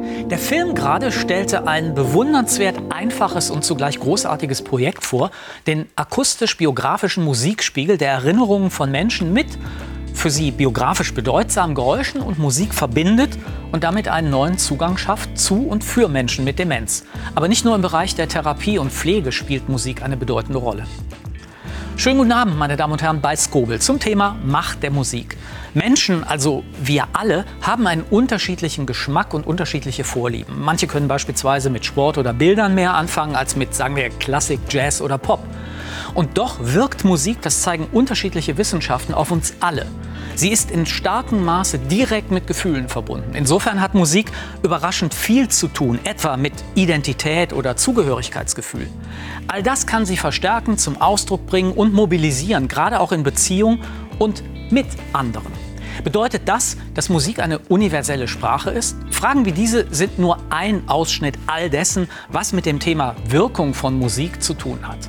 Der Film gerade stellte ein bewundernswert einfaches und zugleich großartiges Projekt vor, den akustisch-biografischen Musikspiegel der Erinnerungen von Menschen mit für sie biografisch bedeutsamen Geräuschen und Musik verbindet und damit einen neuen Zugang schafft zu und für Menschen mit Demenz. Aber nicht nur im Bereich der Therapie und Pflege spielt Musik eine bedeutende Rolle. Schönen guten Abend, meine Damen und Herren, bei Skobel zum Thema Macht der Musik. Menschen, also wir alle, haben einen unterschiedlichen Geschmack und unterschiedliche Vorlieben. Manche können beispielsweise mit Sport oder Bildern mehr anfangen als mit, sagen wir, Klassik, Jazz oder Pop. Und doch wirkt Musik, das zeigen unterschiedliche Wissenschaften, auf uns alle. Sie ist in starkem Maße direkt mit Gefühlen verbunden. Insofern hat Musik überraschend viel zu tun, etwa mit Identität oder Zugehörigkeitsgefühl. All das kann sie verstärken, zum Ausdruck bringen und mobilisieren, gerade auch in Beziehung und mit anderen. Bedeutet das, dass Musik eine universelle Sprache ist? Fragen wie diese sind nur ein Ausschnitt all dessen, was mit dem Thema Wirkung von Musik zu tun hat.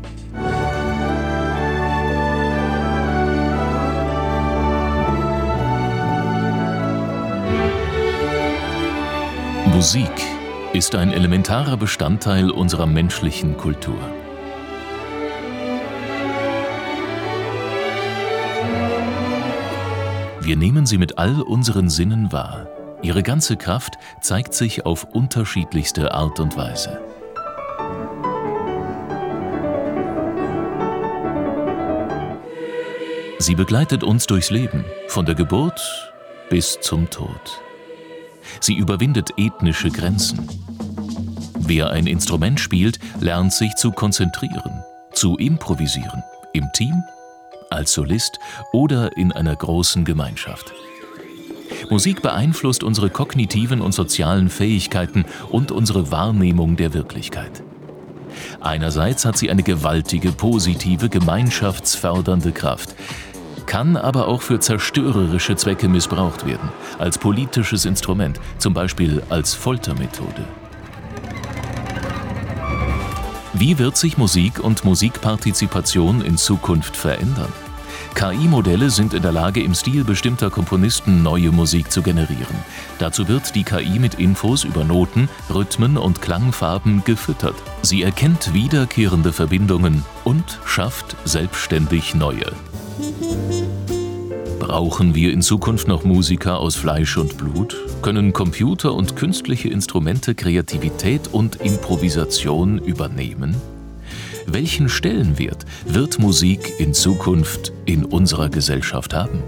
Musik ist ein elementarer Bestandteil unserer menschlichen Kultur. Wir nehmen sie mit all unseren Sinnen wahr. Ihre ganze Kraft zeigt sich auf unterschiedlichste Art und Weise. Sie begleitet uns durchs Leben, von der Geburt bis zum Tod. Sie überwindet ethnische Grenzen. Wer ein Instrument spielt, lernt sich zu konzentrieren, zu improvisieren, im Team, als Solist oder in einer großen Gemeinschaft. Musik beeinflusst unsere kognitiven und sozialen Fähigkeiten und unsere Wahrnehmung der Wirklichkeit. Einerseits hat sie eine gewaltige, positive, gemeinschaftsfördernde Kraft, kann aber auch für zerstörerische Zwecke missbraucht werden, als politisches Instrument, zum Beispiel als Foltermethode. Wie wird sich Musik und Musikpartizipation in Zukunft verändern? KI-Modelle sind in der Lage, im Stil bestimmter Komponisten neue Musik zu generieren. Dazu wird die KI mit Infos über Noten, Rhythmen und Klangfarben gefüttert. Sie erkennt wiederkehrende Verbindungen und schafft selbstständig neue. Brauchen wir in Zukunft noch Musiker aus Fleisch und Blut? Können Computer und künstliche Instrumente Kreativität und Improvisation übernehmen? Welchen Stellenwert wird Musik in Zukunft in unserer Gesellschaft haben?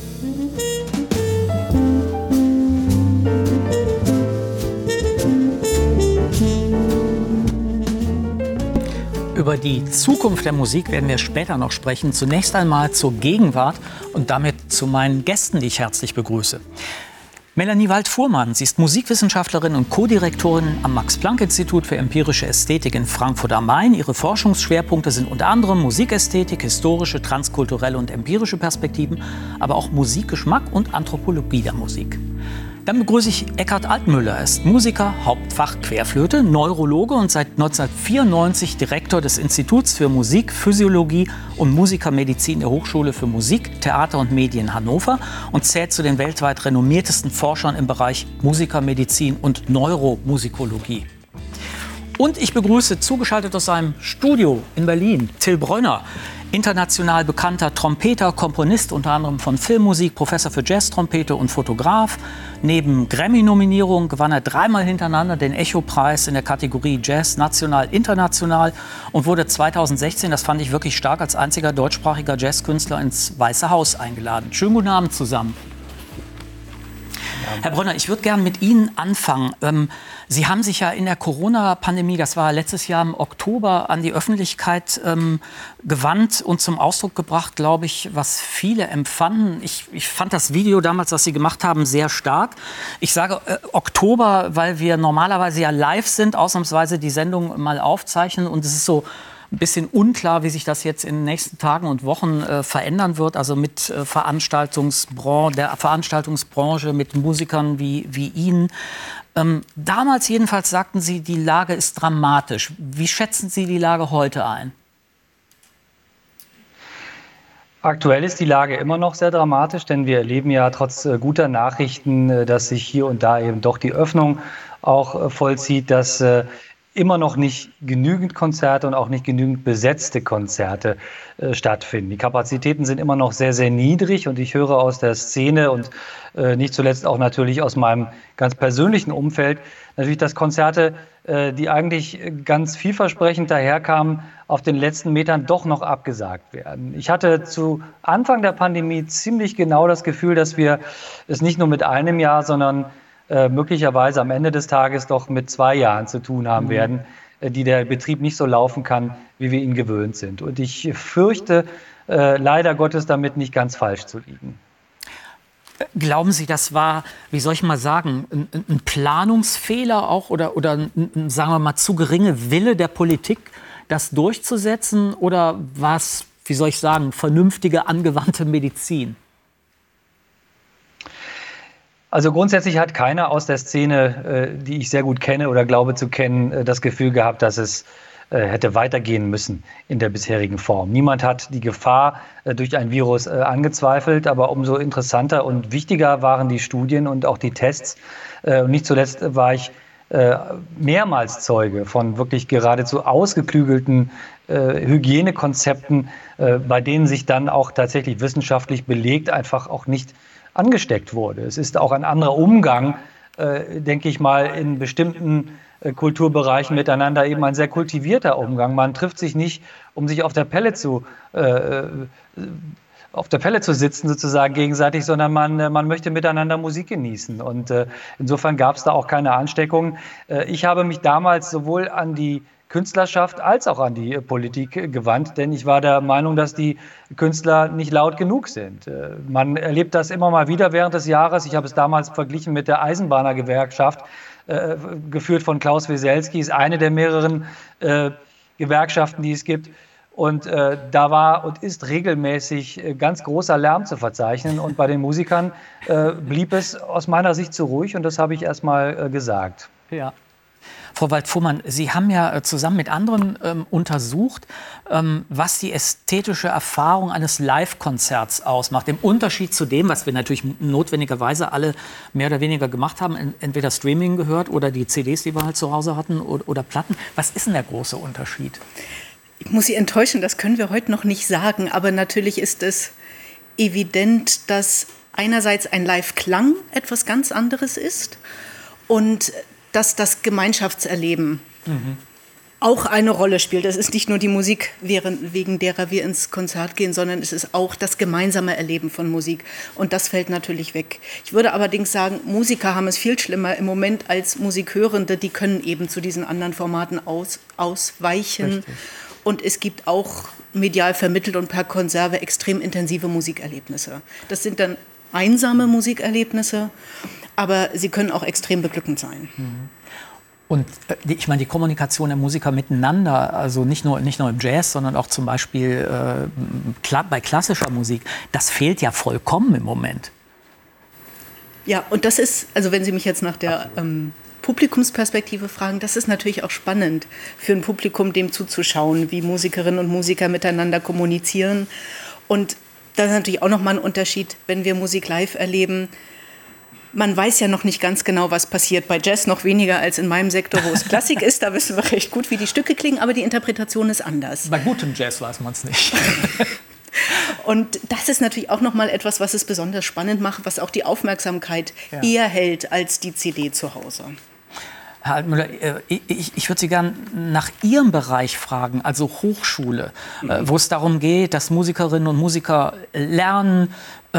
Über die Zukunft der Musik werden wir später noch sprechen. Zunächst einmal zur Gegenwart und damit zu meinen Gästen, die ich herzlich begrüße. Melanie Wald-Fuhrmann, sie ist Musikwissenschaftlerin und Co-Direktorin am Max-Planck-Institut für empirische Ästhetik in Frankfurt am Main. Ihre Forschungsschwerpunkte sind unter anderem Musikästhetik, historische, transkulturelle und empirische Perspektiven, aber auch Musikgeschmack und Anthropologie der Musik. Dann begrüße ich Eckhard Altmüller. Er ist Musiker, Hauptfach Querflöte, Neurologe und seit 1994 Direktor des Instituts für Musik, Physiologie und Musikermedizin der Hochschule für Musik, Theater und Medien Hannover und zählt zu den weltweit renommiertesten Forschern im Bereich Musikermedizin und Neuromusikologie. Und ich begrüße zugeschaltet aus seinem Studio in Berlin Till Brönner. International bekannter Trompeter, Komponist unter anderem von Filmmusik, Professor für Jazztrompete und Fotograf. Neben Grammy-Nominierungen gewann er 3-mal hintereinander den Echo-Preis in der Kategorie Jazz National International und wurde 2016, das fand ich wirklich stark, als einziger deutschsprachiger Jazzkünstler ins Weiße Haus eingeladen. Schönen guten Abend zusammen. Herr Brönner, ich würde gerne mit Ihnen anfangen. Sie haben sich ja in der Corona-Pandemie, das war letztes Jahr im Oktober, an die Öffentlichkeit gewandt und zum Ausdruck gebracht, glaube ich, was viele empfanden. Ich fand das Video damals, das Sie gemacht haben, sehr stark. Ich sage Oktober, weil wir normalerweise ja live sind, ausnahmsweise die Sendung mal aufzeichnen und es ist so ein bisschen unklar, wie sich das jetzt in den nächsten Tagen und Wochen verändern wird. Also mit der Veranstaltungsbranche, mit Musikern wie Ihnen. Damals jedenfalls sagten Sie, die Lage ist dramatisch. Wie schätzen Sie die Lage heute ein? Aktuell ist die Lage immer noch sehr dramatisch, denn wir erleben ja trotz guter Nachrichten, dass sich hier und da eben doch die Öffnung auch vollzieht, dass immer noch nicht genügend Konzerte und auch nicht genügend besetzte Konzerte stattfinden. Die Kapazitäten sind immer noch sehr, sehr niedrig und ich höre aus der Szene und nicht zuletzt auch natürlich aus meinem ganz persönlichen Umfeld natürlich, dass Konzerte, die eigentlich ganz vielversprechend daherkamen, auf den letzten Metern doch noch abgesagt werden. Ich hatte zu Anfang der Pandemie ziemlich genau das Gefühl, dass wir es nicht nur mit einem Jahr, sondern möglicherweise am Ende des Tages doch mit 2 Jahren zu tun haben werden, die der Betrieb nicht so laufen kann, wie wir ihn gewöhnt sind. Und ich fürchte, leider Gottes damit nicht ganz falsch zu liegen. Glauben Sie, das war, wie soll ich mal sagen, ein Planungsfehler auch oder ein, sagen wir mal, zu geringe Wille der Politik, das durchzusetzen? Oder war es, wie soll ich sagen, vernünftige, angewandte Medizin? Also grundsätzlich hat keiner aus der Szene, die ich sehr gut kenne oder glaube zu kennen, das Gefühl gehabt, dass es hätte weitergehen müssen in der bisherigen Form. Niemand hat die Gefahr durch ein Virus angezweifelt, aber umso interessanter und wichtiger waren die Studien und auch die Tests. Und nicht zuletzt war ich mehrmals Zeuge von wirklich geradezu ausgeklügelten Hygienekonzepten, bei denen sich dann auch tatsächlich wissenschaftlich belegt einfach auch nicht angesteckt wurde. Es ist auch ein anderer Umgang, denke ich mal, in bestimmten Kulturbereichen miteinander eben ein sehr kultivierter Umgang. Man trifft sich nicht, um sich auf der Pelle zu sitzen sozusagen gegenseitig, sondern man möchte miteinander Musik genießen. Und insofern gab es da auch keine Ansteckungen. Ich habe mich damals sowohl an die Künstlerschaft als auch an die Politik gewandt, denn ich war der Meinung, dass die Künstler nicht laut genug sind. Man erlebt das immer mal wieder während des Jahres. Ich habe es damals verglichen mit der Eisenbahnergewerkschaft, geführt von Klaus Wieselski, ist eine der mehreren Gewerkschaften, die es gibt. Und da war und ist regelmäßig ganz großer Lärm zu verzeichnen. Und bei den Musikern blieb es aus meiner Sicht zu ruhig und das habe ich erst mal gesagt. Ja. Frau Wald-Fuhrmann, Sie haben ja zusammen mit anderen untersucht, was die ästhetische Erfahrung eines Live-Konzerts ausmacht. Im Unterschied zu dem, was wir natürlich notwendigerweise alle mehr oder weniger gemacht haben, entweder Streaming gehört oder die CDs, die wir halt zu Hause hatten, oder Platten. Was ist denn der große Unterschied? Ich muss Sie enttäuschen, das können wir heute noch nicht sagen. Aber natürlich ist es evident, dass einerseits ein Live-Klang etwas ganz anderes ist und dass das Gemeinschaftserleben auch eine Rolle spielt. Es ist nicht nur die Musik, wegen derer wir ins Konzert gehen, sondern es ist auch das gemeinsame Erleben von Musik. Und das fällt natürlich weg. Ich würde allerdings sagen, Musiker haben es viel schlimmer im Moment als Musikhörende. Die können eben zu diesen anderen Formaten ausweichen. Richtig. Und es gibt auch medial vermittelt und per Konserve extrem intensive Musikerlebnisse. Das sind dann einsame Musikerlebnisse, aber sie können auch extrem beglückend sein. Und ich meine, die Kommunikation der Musiker miteinander, also nicht nur im Jazz, sondern auch zum Beispiel bei klassischer Musik, das fehlt ja vollkommen im Moment. Ja, und das ist, also wenn Sie mich jetzt nach der Publikumsperspektive fragen, das ist natürlich auch spannend für ein Publikum, dem zuzuschauen, wie Musikerinnen und Musiker miteinander kommunizieren. Und das ist natürlich auch nochmal ein Unterschied, wenn wir Musik live erleben. Man weiß ja noch nicht ganz genau, was passiert. Bei Jazz noch weniger als in meinem Sektor, wo es Klassik ist. Da wissen wir recht gut, wie die Stücke klingen, aber die Interpretation ist anders. Bei gutem Jazz weiß man es nicht. Und das ist natürlich auch nochmal etwas, was es besonders spannend macht, was auch die Aufmerksamkeit eher hält als die CD zu Hause. Herr Altmüller, ich würde Sie gerne nach Ihrem Bereich fragen, also Hochschule, wo es darum geht, dass Musikerinnen und Musiker lernen,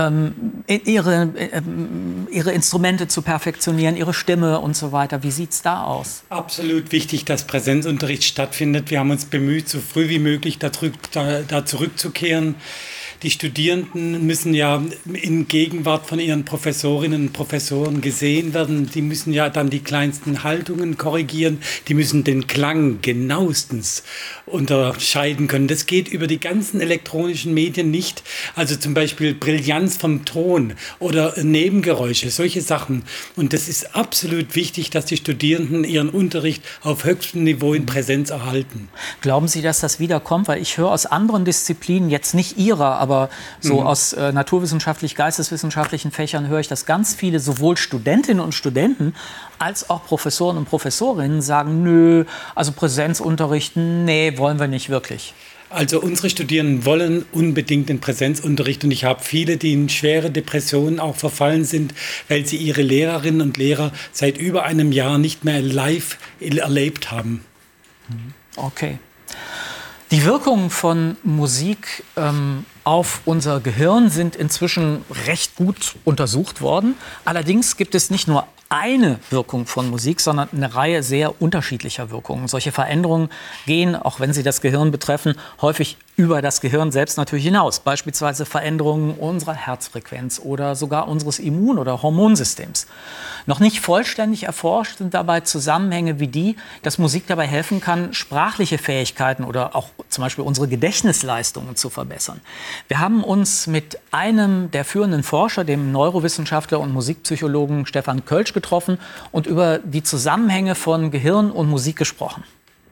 ihre Instrumente zu perfektionieren, ihre Stimme und so weiter. Wie sieht es da aus? Absolut wichtig, dass Präsenzunterricht stattfindet. Wir haben uns bemüht, so früh wie möglich da zurückzukehren. Die Studierenden müssen ja in Gegenwart von ihren Professorinnen und Professoren gesehen werden. Die müssen ja dann die kleinsten Haltungen korrigieren. Die müssen den Klang genauestens unterscheiden können. Das geht über die ganzen elektronischen Medien nicht. Also zum Beispiel Brillanz vom Ton oder Nebengeräusche, solche Sachen. Und das ist absolut wichtig, dass die Studierenden ihren Unterricht auf höchstem Niveau in Präsenz erhalten. Glauben Sie, dass das wiederkommt? Weil ich höre aus anderen Disziplinen, jetzt nicht Ihrer, aber aber so aus naturwissenschaftlich, geisteswissenschaftlichen Fächern höre ich, dass ganz viele, sowohl Studentinnen und Studenten als auch Professoren und Professorinnen sagen, nö, also Präsenzunterricht, nee, wollen wir nicht wirklich. Also unsere Studierenden wollen unbedingt den Präsenzunterricht und ich habe viele, die in schwere Depressionen auch verfallen sind, weil sie ihre Lehrerinnen und Lehrer seit über einem Jahr nicht mehr live erlebt haben. Okay. Die Wirkungen von Musik auf unser Gehirn sind inzwischen recht gut untersucht worden. Allerdings gibt es nicht nur eine Wirkung von Musik, sondern eine Reihe sehr unterschiedlicher Wirkungen. Solche Veränderungen gehen, auch wenn sie das Gehirn betreffen, häufig über das Gehirn selbst natürlich hinaus. Beispielsweise Veränderungen unserer Herzfrequenz oder sogar unseres Immun- oder Hormonsystems. Noch nicht vollständig erforscht sind dabei Zusammenhänge wie die, dass Musik dabei helfen kann, sprachliche Fähigkeiten oder auch zum Beispiel unsere Gedächtnisleistungen zu verbessern. Wir haben uns mit einem der führenden Forscher, dem Neurowissenschaftler und Musikpsychologen Stefan Kölsch, getroffen und über die Zusammenhänge von Gehirn und Musik gesprochen.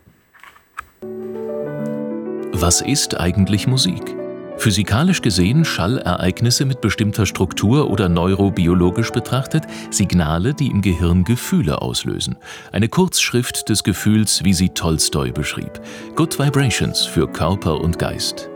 Was ist eigentlich Musik? Physikalisch gesehen Schallereignisse mit bestimmter Struktur oder neurobiologisch betrachtet Signale, die im Gehirn Gefühle auslösen. Eine Kurzschrift des Gefühls, wie sie Tolstoi beschrieb. Good Vibrations für Körper und Geist.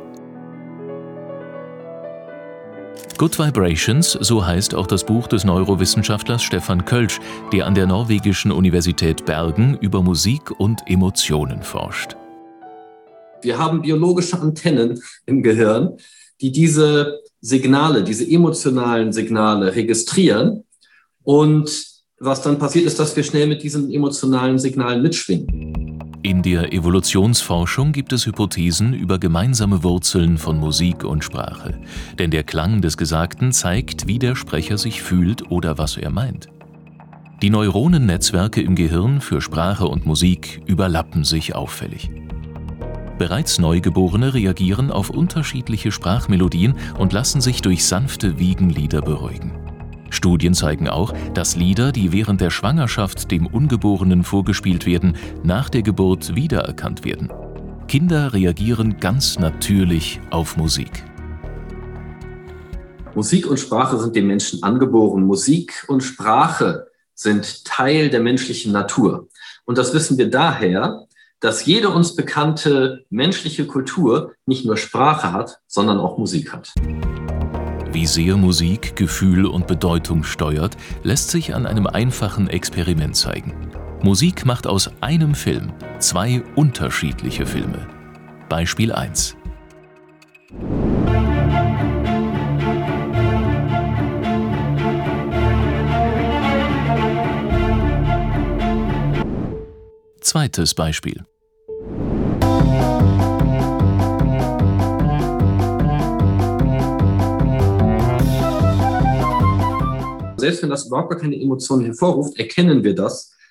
Good Vibrations, so heißt auch das Buch des Neurowissenschaftlers Stefan Kölsch, der an der norwegischen Universität Bergen über Musik und Emotionen forscht. Wir haben biologische Antennen im Gehirn, die diese Signale, diese emotionalen Signale registrieren. Und was dann passiert, ist, dass wir schnell mit diesen emotionalen Signalen mitschwingen. In der Evolutionsforschung gibt es Hypothesen über gemeinsame Wurzeln von Musik und Sprache. Denn der Klang des Gesagten zeigt, wie der Sprecher sich fühlt oder was er meint. Die Neuronennetzwerke im Gehirn für Sprache und Musik überlappen sich auffällig. Bereits Neugeborene reagieren auf unterschiedliche Sprachmelodien und lassen sich durch sanfte Wiegenlieder beruhigen. Studien zeigen auch, dass Lieder, die während der Schwangerschaft dem Ungeborenen vorgespielt werden, nach der Geburt wiedererkannt werden. Kinder reagieren ganz natürlich auf Musik. Musik und Sprache sind dem Menschen angeboren. Musik und Sprache sind Teil der menschlichen Natur. Und das wissen wir daher, dass jede uns bekannte menschliche Kultur nicht nur Sprache hat, sondern auch Musik hat. Wie sehr Musik Gefühl und Bedeutung steuert, lässt sich an einem einfachen Experiment zeigen. Musik macht aus einem Film 2 unterschiedliche Filme. Beispiel 1. Zweites Beispiel. Selbst wenn das überhaupt gar keine Emotionen hervorruft, erkennen wir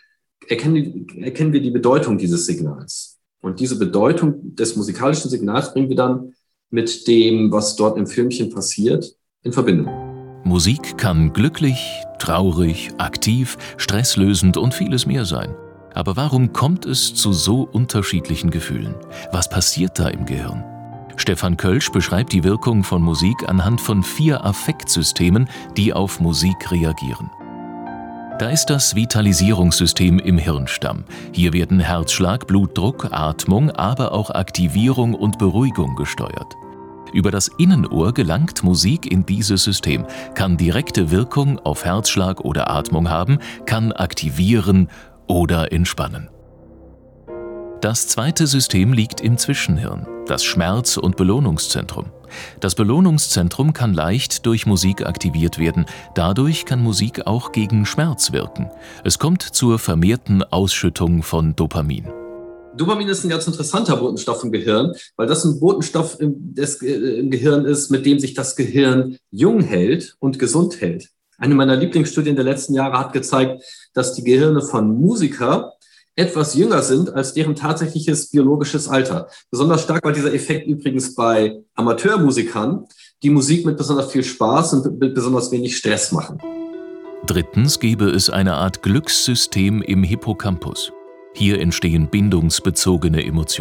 die Bedeutung dieses Signals. Und diese Bedeutung des musikalischen Signals bringen wir dann mit dem, was dort im Filmchen passiert, in Verbindung. Musik kann glücklich, traurig, aktiv, stresslösend und vieles mehr sein. Aber warum kommt es zu so unterschiedlichen Gefühlen? Was passiert da im Gehirn? Stefan Kölsch beschreibt die Wirkung von Musik anhand von 4 Affektsystemen, die auf Musik reagieren. Da ist das Vitalisierungssystem im Hirnstamm. Hier werden Herzschlag, Blutdruck, Atmung, aber auch Aktivierung und Beruhigung gesteuert. Über das Innenohr gelangt Musik in dieses System, kann direkte Wirkung auf Herzschlag oder Atmung haben, kann aktivieren oder entspannen. Das zweite System liegt im Zwischenhirn, das Schmerz- und Belohnungszentrum. Das Belohnungszentrum kann leicht durch Musik aktiviert werden. Dadurch kann Musik auch gegen Schmerz wirken. Es kommt zur vermehrten Ausschüttung von Dopamin. Dopamin ist ein ganz interessanter Botenstoff im Gehirn, weil das ein Botenstoff im Gehirn ist, mit dem sich das Gehirn jung hält und gesund hält. Eine meiner Lieblingsstudien der letzten Jahre hat gezeigt, dass die Gehirne von Musikern etwas jünger sind als deren tatsächliches biologisches Alter. Besonders stark war dieser Effekt übrigens bei Amateurmusikern, die Musik mit besonders viel Spaß und mit besonders wenig Stress machen. Drittens gäbe es eine Art Glückssystem im Hippocampus. Hier entstehen bindungsbezogene Emotionen.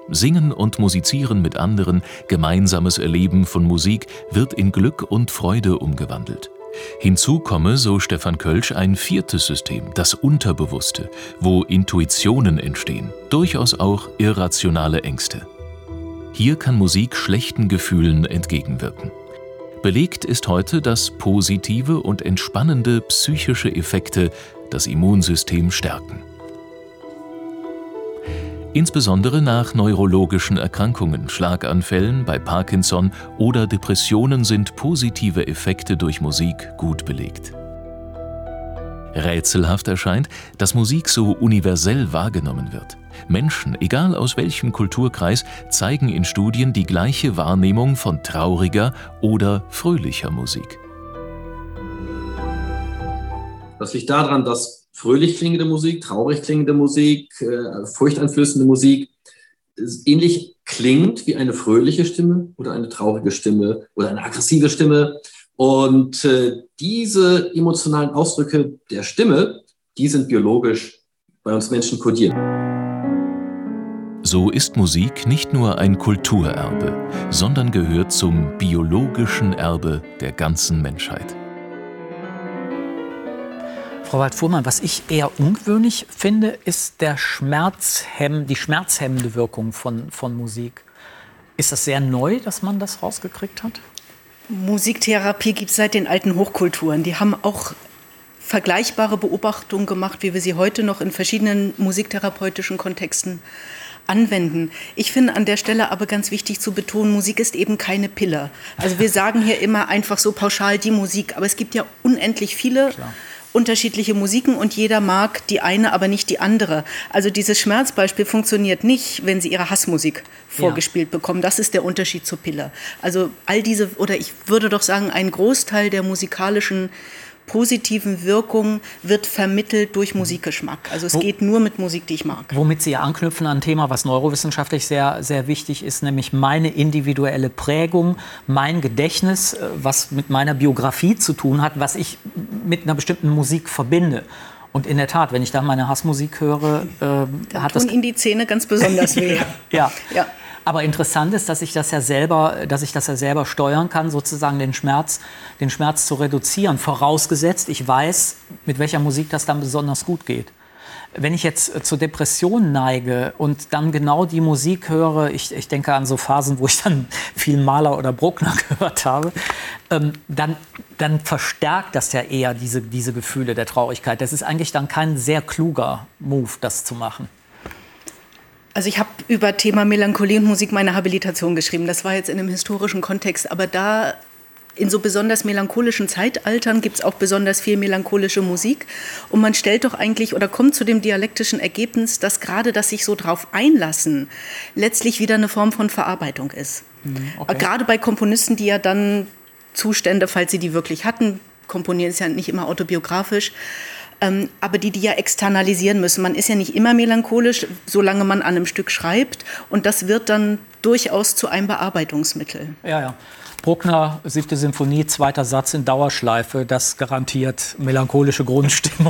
Singen und Musizieren mit anderen, gemeinsames Erleben von Musik wird in Glück und Freude umgewandelt. Hinzu komme, so Stefan Kölsch, ein 4. System, das Unterbewusste, wo Intuitionen entstehen, durchaus auch irrationale Ängste. Hier kann Musik schlechten Gefühlen entgegenwirken. Belegt ist heute, dass positive und entspannende psychische Effekte das Immunsystem stärken. Insbesondere nach neurologischen Erkrankungen, Schlaganfällen, bei Parkinson oder Depressionen sind positive Effekte durch Musik gut belegt. Rätselhaft erscheint, dass Musik so universell wahrgenommen wird. Menschen, egal aus welchem Kulturkreis, zeigen in Studien die gleiche Wahrnehmung von trauriger oder fröhlicher Musik. Das liegt daran, dass fröhlich klingende Musik, traurig klingende Musik, furchteinflößende Musik ähnlich klingt wie eine fröhliche Stimme oder eine traurige Stimme oder eine aggressive Stimme. Und diese emotionalen Ausdrücke der Stimme, die sind biologisch bei uns Menschen kodiert. So ist Musik nicht nur ein Kulturerbe, sondern gehört zum biologischen Erbe der ganzen Menschheit. Frau Wald-Fuhrmann, was ich eher ungewöhnlich finde, ist die schmerzhemmende Wirkung von Musik. Ist das sehr neu, dass man das rausgekriegt hat? Musiktherapie gibt es seit den alten Hochkulturen. Die haben auch vergleichbare Beobachtungen gemacht, wie wir sie heute noch in verschiedenen musiktherapeutischen Kontexten anwenden. Ich finde an der Stelle aber ganz wichtig zu betonen, Musik ist eben keine Pille. Also wir sagen hier immer einfach so pauschal die Musik, aber es gibt ja unendlich viele unterschiedliche Musiken und jeder mag die eine, aber nicht die andere. Also dieses Schmerzbeispiel funktioniert nicht, wenn Sie Ihre Hassmusik vorgespielt bekommen. Das ist der Unterschied zur Pille. Also all diese, oder ich würde doch sagen, ein Großteil der musikalischen positiven Wirkung wird vermittelt durch Musikgeschmack. Also es geht nur mit Musik, die ich mag. Womit Sie ja anknüpfen an ein Thema, was neurowissenschaftlich sehr, sehr wichtig ist, nämlich meine individuelle Prägung, mein Gedächtnis, was mit meiner Biografie zu tun hat, was ich mit einer bestimmten Musik verbinde. Und in der Tat, wenn ich da meine Hassmusik höre, hat das... tun Ihnen die Zähne ganz besonders weh. Ja. Aber interessant ist, dass ich das ja selber steuern kann, sozusagen den Schmerz zu reduzieren. Vorausgesetzt, ich weiß, mit welcher Musik das dann besonders gut geht. Wenn ich jetzt zur Depression neige und dann genau die Musik höre, ich denke an so Phasen, wo ich dann viel Mahler oder Bruckner gehört habe, dann verstärkt das ja eher diese Gefühle der Traurigkeit. Das ist eigentlich dann kein sehr kluger Move, das zu machen. Also ich habe über Thema Melancholie und Musik meine Habilitation geschrieben. Das war jetzt in einem historischen Kontext. Aber da in so besonders melancholischen Zeitaltern gibt es auch besonders viel melancholische Musik. Und man stellt doch eigentlich oder kommt zu dem dialektischen Ergebnis, dass gerade das sich so drauf einlassen letztlich wieder eine Form von Verarbeitung ist. Okay. Gerade bei Komponisten, die ja dann Zustände, falls sie die wirklich hatten, komponieren ist ja nicht immer autobiografisch, aber die ja externalisieren müssen. Man ist ja nicht immer melancholisch, solange man an einem Stück schreibt. Und das wird dann durchaus zu einem Bearbeitungsmittel. Ja. Bruckner, 7. Sinfonie, 2. Satz in Dauerschleife, das garantiert melancholische Grundstimmung.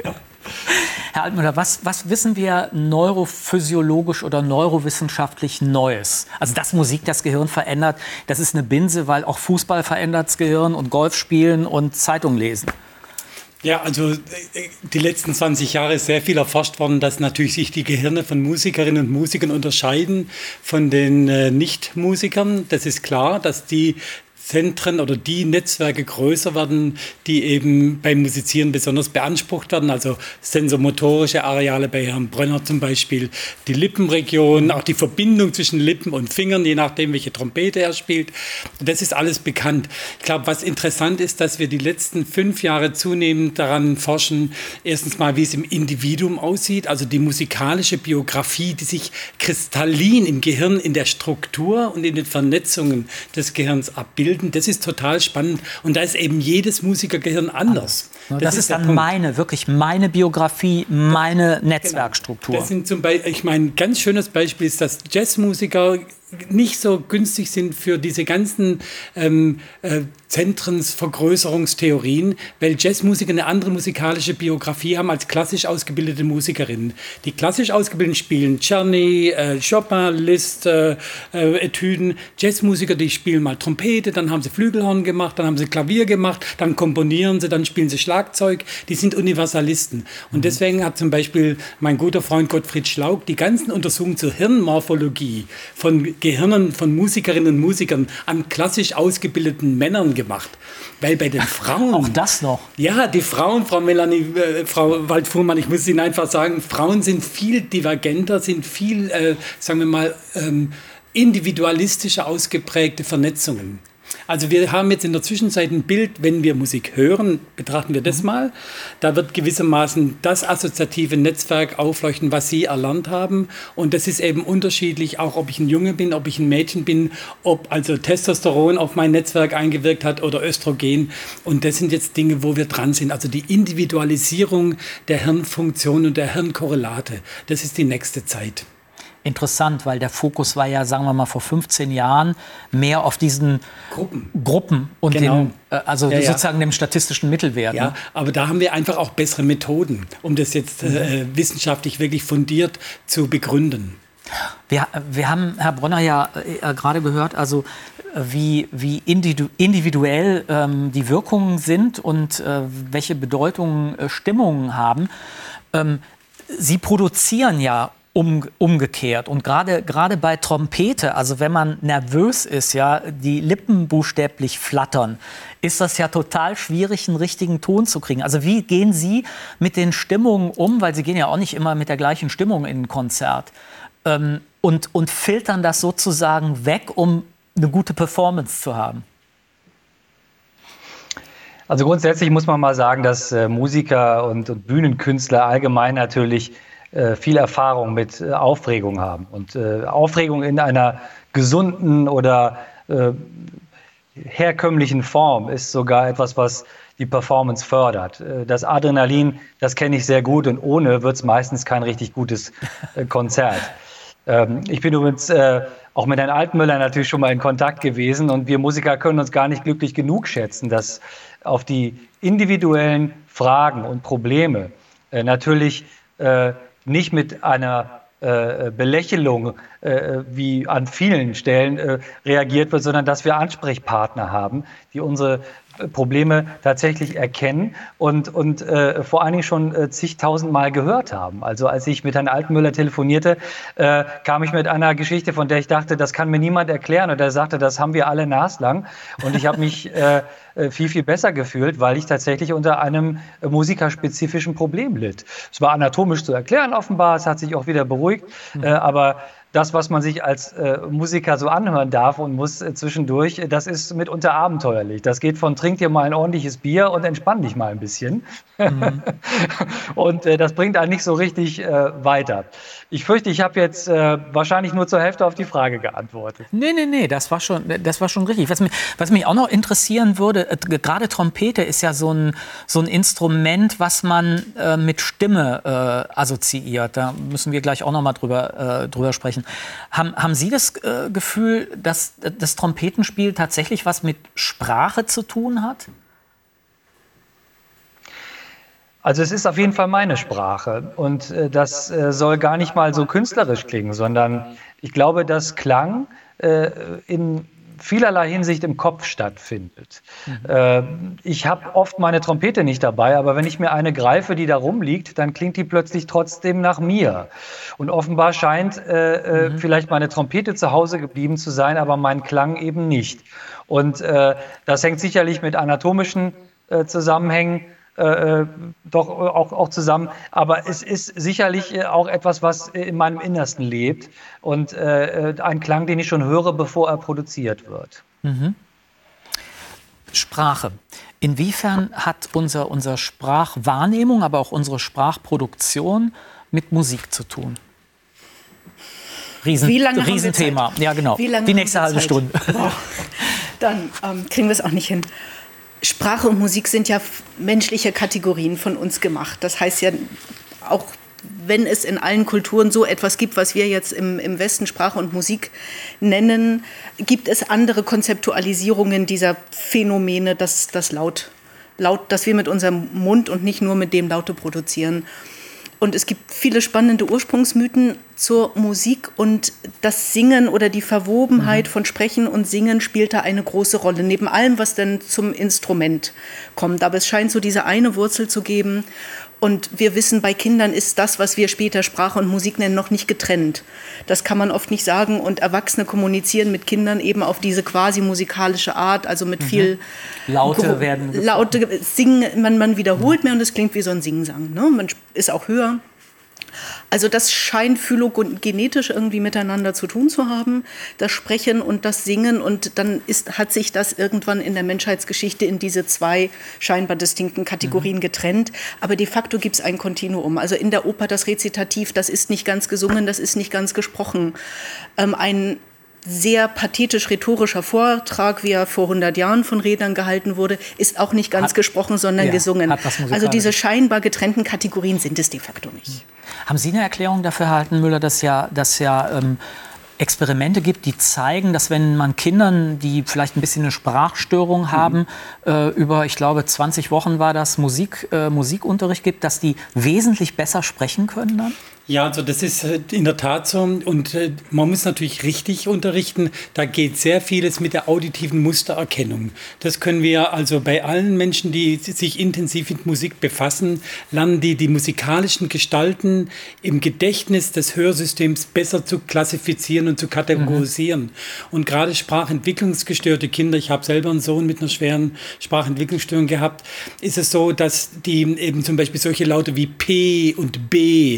Herr Altmüller, was wissen wir neurophysiologisch oder neurowissenschaftlich Neues? Also, dass Musik das Gehirn verändert, das ist eine Binse, weil auch Fußball verändert das Gehirn und Golf spielen und Zeitung lesen. Ja, also die letzten 20 Jahre ist sehr viel erforscht worden, dass natürlich sich die Gehirne von Musikerinnen und Musikern unterscheiden von den Nicht-Musikern. Das ist klar, dass die Zentren oder die Netzwerke größer werden, die eben beim Musizieren besonders beansprucht werden. Also sensomotorische Areale bei Herrn Brönner zum Beispiel, die Lippenregion, auch die Verbindung zwischen Lippen und Fingern, je nachdem, welche Trompete er spielt. Das ist alles bekannt. Ich glaube, was interessant ist, dass wir die letzten 5 Jahre zunehmend daran forschen, erstens mal, wie es im Individuum aussieht, also die musikalische Biografie, die sich kristallin im Gehirn, in der Struktur und in den Vernetzungen des Gehirns abbildet. Das ist total spannend und da ist eben jedes Musikergehirn anders. Das ist dann wirklich meine Biografie, meine Netzwerkstruktur. Das sind zum Beispiel, ich meine, ein ganz schönes Beispiel ist, dass Jazzmusiker nicht so günstig sind für diese ganzen Zentrensvergrößerungstheorien, weil Jazzmusiker eine andere musikalische Biografie haben als klassisch ausgebildete Musikerinnen. Die klassisch Ausgebildeten spielen Czerny, Chopin, Liszt, Etüden. Jazzmusiker, die spielen mal Trompete, dann haben sie Flügelhorn gemacht, dann haben sie Klavier gemacht, dann komponieren sie, dann spielen sie Schlagzeug. Die sind Universalisten. Und deswegen hat zum Beispiel mein guter Freund Gottfried Schlaug die ganzen Untersuchungen zur Hirnmorphologie von Gehirnen von Musikerinnen und Musikern an klassisch ausgebildeten Männern gemacht. Weil bei den Frauen... Auch das noch? Ja, die Frauen, Frau Wald-Fuhrmann, ich muss Ihnen einfach sagen, Frauen sind viel divergenter, sind viel, sagen wir mal, individualistischer ausgeprägte Vernetzungen. Also wir haben jetzt in der Zwischenzeit ein Bild, wenn wir Musik hören, betrachten wir das mal. Da wird gewissermaßen das assoziative Netzwerk aufleuchten, was Sie erlernt haben. Und das ist eben unterschiedlich, auch ob ich ein Junge bin, ob ich ein Mädchen bin, ob also Testosteron auf mein Netzwerk eingewirkt hat oder Östrogen. Und das sind jetzt Dinge, wo wir dran sind. Also die Individualisierung der Hirnfunktion und der Hirnkorrelate, das ist die nächste Zeit. Interessant, weil der Fokus war ja, sagen wir mal, vor 15 Jahren mehr auf diesen Gruppen und sozusagen dem statistischen Mittelwert. Ja, aber da haben wir einfach auch bessere Methoden, um das jetzt wissenschaftlich wirklich fundiert zu begründen. Wir haben, Herr Bronner, ja gerade gehört, also wie individuell die Wirkungen sind und welche Bedeutung Stimmungen haben. Sie produzieren ja umgekehrt. Und gerade bei Trompete, also wenn man nervös ist, ja, die Lippen buchstäblich flattern, ist das ja total schwierig, einen richtigen Ton zu kriegen. Also wie gehen Sie mit den Stimmungen um? Weil Sie gehen ja auch nicht immer mit der gleichen Stimmung in ein Konzert. Und filtern das sozusagen weg, um eine gute Performance zu haben. Also grundsätzlich muss man mal sagen, dass Musiker und Bühnenkünstler allgemein natürlich viel Erfahrung mit Aufregung haben. Und Aufregung in einer gesunden oder herkömmlichen Form ist sogar etwas, was die Performance fördert. Das Adrenalin, das kenne ich sehr gut und ohne wird es meistens kein richtig gutes Konzert. Ich bin übrigens auch mit Herrn Altmüller natürlich schon mal in Kontakt gewesen und wir Musiker können uns gar nicht glücklich genug schätzen, dass auf die individuellen Fragen und Probleme natürlich nicht mit einer Belächelung wie an vielen Stellen reagiert wird, sondern dass wir Ansprechpartner haben, die unsere Probleme tatsächlich erkennen und vor allen Dingen schon zigtausendmal gehört haben. Also als ich mit Herrn Altmüller telefonierte, kam ich mit einer Geschichte, von der ich dachte, das kann mir niemand erklären. Und er sagte, das haben wir alle naslang. Und ich habe mich viel, viel besser gefühlt, weil ich tatsächlich unter einem musikerspezifischen Problem litt. Es war anatomisch zu erklären offenbar, es hat sich auch wieder beruhigt, aber das, was man sich als Musiker so anhören darf und muss zwischendurch, das ist mitunter abenteuerlich. Das geht von trink dir mal ein ordentliches Bier und entspann dich mal ein bisschen. Und das bringt einen nicht so richtig weiter. Ich fürchte, ich habe jetzt wahrscheinlich nur zur Hälfte auf die Frage geantwortet. Nee, das war schon richtig. Was mich auch noch interessieren würde, gerade Trompete ist ja so ein Instrument, was man mit Stimme assoziiert. Da müssen wir gleich auch noch mal drüber sprechen. Haben Sie das Gefühl, dass das Trompetenspiel tatsächlich was mit Sprache zu tun hat? Also es ist auf jeden Fall meine Sprache und das soll gar nicht mal so künstlerisch klingen, sondern ich glaube, dass Klang in vielerlei Hinsicht im Kopf stattfindet. Ich habe oft meine Trompete nicht dabei, aber wenn ich mir eine greife, die da rumliegt, dann klingt die plötzlich trotzdem nach mir. Und offenbar scheint vielleicht meine Trompete zu Hause geblieben zu sein, aber mein Klang eben nicht. Und das hängt sicherlich mit anatomischen Zusammenhängen doch auch zusammen. Aber es ist sicherlich auch etwas, was in meinem Innersten lebt und ein Klang, den ich schon höre, bevor er produziert wird. Sprache. Inwiefern hat unsere Sprachwahrnehmung, aber auch unsere Sprachproduktion mit Musik zu tun? Riesenthema. Ja, genau. Die nächste halbe Stunde. Dann kriegen wir es auch nicht hin. Sprache und Musik sind ja menschliche Kategorien von uns gemacht. Das heißt ja, auch wenn es in allen Kulturen so etwas gibt, was wir jetzt im Westen Sprache und Musik nennen, gibt es andere Konzeptualisierungen dieser Phänomene, das Laut, dass wir mit unserem Mund und nicht nur mit dem Laute produzieren. Und es gibt viele spannende Ursprungsmythen zur Musik und das Singen oder die Verwobenheit von Sprechen und Singen spielt da eine große Rolle, neben allem, was dann zum Instrument kommt. Aber es scheint so diese eine Wurzel zu geben. Und wir wissen, bei Kindern ist das, was wir später Sprache und Musik nennen, noch nicht getrennt. Das kann man oft nicht sagen. Und Erwachsene kommunizieren mit Kindern eben auf diese quasi musikalische Art, also mit viel Laute Singen. Man wiederholt mehr und es klingt wie so ein Singsang. Ne? Man ist auch höher. Also das scheint phylogenetisch irgendwie miteinander zu tun zu haben, das Sprechen und das Singen. Und dann hat sich das irgendwann in der Menschheitsgeschichte in diese zwei scheinbar distinkten Kategorien getrennt. Aber de facto gibt es ein Kontinuum. Also in der Oper das Rezitativ, das ist nicht ganz gesungen, das ist nicht ganz gesprochen. Ein sehr pathetisch-rhetorischer Vortrag, wie er vor 100 Jahren von Rednern gehalten wurde, ist auch nicht ganz gesprochen, sondern gesungen. Also diese scheinbar getrennten Kategorien sind es de facto nicht. Haben Sie eine Erklärung dafür, Herr Haltenmüller, dass ja Experimente gibt, die zeigen, dass wenn man Kindern, die vielleicht ein bisschen eine Sprachstörung haben, über, ich glaube, 20 Wochen war das, Musikunterricht gibt, dass die wesentlich besser sprechen können dann? Ja, also das ist in der Tat so und man muss natürlich richtig unterrichten. Da geht sehr vieles mit der auditiven Mustererkennung. Das können wir also bei allen Menschen, die sich intensiv mit Musik befassen, lernen die musikalischen Gestalten im Gedächtnis des Hörsystems besser zu klassifizieren und zu kategorisieren. Und gerade sprachentwicklungsgestörte Kinder, ich habe selber einen Sohn mit einer schweren Sprachentwicklungsstörung gehabt, ist es so, dass die eben zum Beispiel solche Laute wie P und B,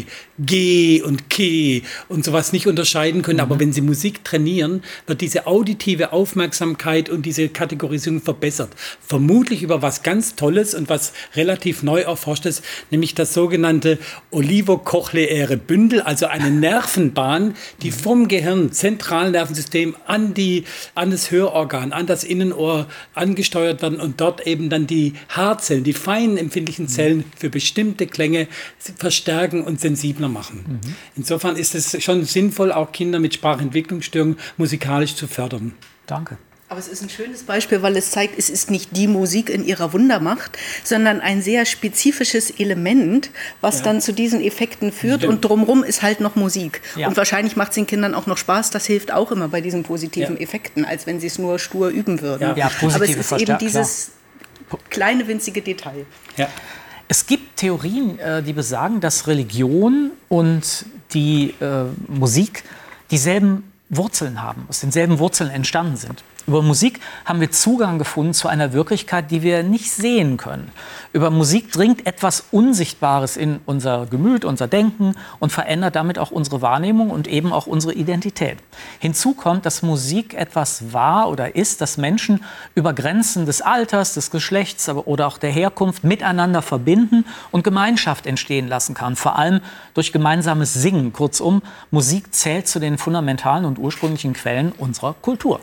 G und K und sowas nicht unterscheiden können. Aber wenn sie Musik trainieren, wird diese auditive Aufmerksamkeit und diese Kategorisierung verbessert. Vermutlich über was ganz Tolles und was relativ neu erforscht ist, nämlich das sogenannte olivocochleäre Bündel, also eine Nervenbahn, die vom Gehirn, zentralen Nervensystem, an das Hörorgan, an das Innenohr angesteuert werden und dort eben dann die Haarzellen, die feinen empfindlichen Zellen für bestimmte Klänge verstärken und sensibler machen. Insofern ist es schon sinnvoll, auch Kinder mit Sprachentwicklungsstörungen musikalisch zu fördern. Danke. Aber es ist ein schönes Beispiel, weil es zeigt, es ist nicht die Musik in ihrer Wundermacht, sondern ein sehr spezifisches Element, was dann zu diesen Effekten führt. Stimmt. Und drumherum ist halt noch Musik. Ja. Und wahrscheinlich macht es den Kindern auch noch Spaß. Das hilft auch immer bei diesen positiven Effekten, als wenn sie es nur stur üben würden. Ja, aber es ist eben dieses kleine, winzige Detail. Ja. Es gibt Theorien, die besagen, dass Religion und die Musik dieselben Wurzeln haben, aus denselben Wurzeln entstanden sind. Über Musik haben wir Zugang gefunden zu einer Wirklichkeit, die wir nicht sehen können. Über Musik dringt etwas Unsichtbares in unser Gemüt, unser Denken und verändert damit auch unsere Wahrnehmung und eben auch unsere Identität. Hinzu kommt, dass Musik etwas war oder ist, das Menschen über Grenzen des Alters, des Geschlechts oder auch der Herkunft miteinander verbinden und Gemeinschaft entstehen lassen kann. Vor allem durch gemeinsames Singen. Kurzum, Musik zählt zu den fundamentalen und ursprünglichen Quellen unserer Kultur.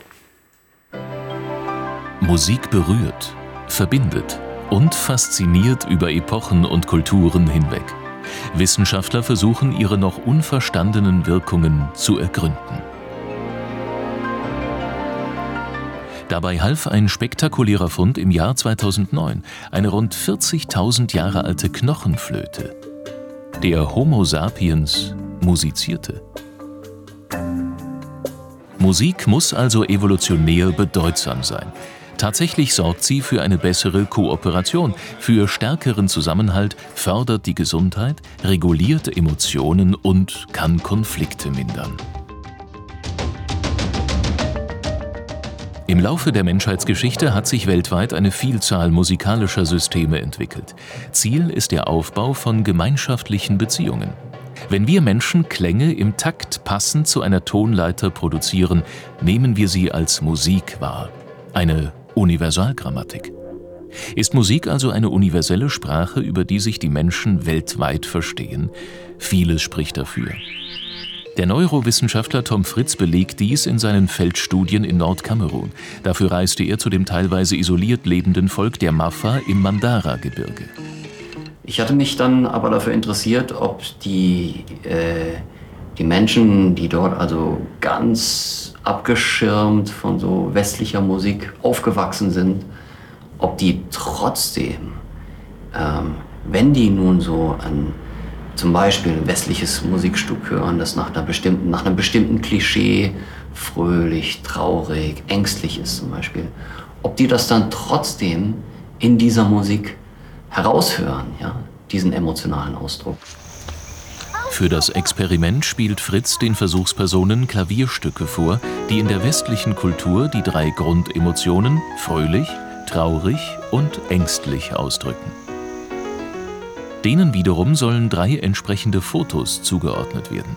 Musik berührt, verbindet und fasziniert über Epochen und Kulturen hinweg. Wissenschaftler versuchen, ihre noch unverstandenen Wirkungen zu ergründen. Dabei half ein spektakulärer Fund im Jahr 2009, eine rund 40.000 Jahre alte Knochenflöte. Der Homo sapiens musizierte. Musik muss also evolutionär bedeutsam sein. Tatsächlich sorgt sie für eine bessere Kooperation, für stärkeren Zusammenhalt, fördert die Gesundheit, reguliert Emotionen und kann Konflikte mindern. Im Laufe der Menschheitsgeschichte hat sich weltweit eine Vielzahl musikalischer Systeme entwickelt. Ziel ist der Aufbau von gemeinschaftlichen Beziehungen. Wenn wir Menschen Klänge im Takt passend zu einer Tonleiter produzieren, nehmen wir sie als Musik wahr. Eine Universalgrammatik. Ist Musik also eine universelle Sprache, über die sich die Menschen weltweit verstehen? Vieles spricht dafür. Der Neurowissenschaftler Tom Fritz belegt dies in seinen Feldstudien in Nordkamerun. Dafür reiste er zu dem teilweise isoliert lebenden Volk der Mafa im Mandara-Gebirge. Ich hatte mich dann aber dafür interessiert, ob die Menschen, die dort also ganz abgeschirmt von so westlicher Musik aufgewachsen sind, ob die trotzdem, wenn die nun so zum Beispiel ein westliches Musikstück hören, das nach einem bestimmten Klischee fröhlich, traurig, ängstlich ist zum Beispiel, ob die das dann trotzdem in dieser Musik heraushören, ja, diesen emotionalen Ausdruck. Für das Experiment spielt Fritz den Versuchspersonen Klavierstücke vor, die in der westlichen Kultur die 3 Grundemotionen fröhlich, traurig und ängstlich ausdrücken. Denen wiederum sollen 3 entsprechende Fotos zugeordnet werden.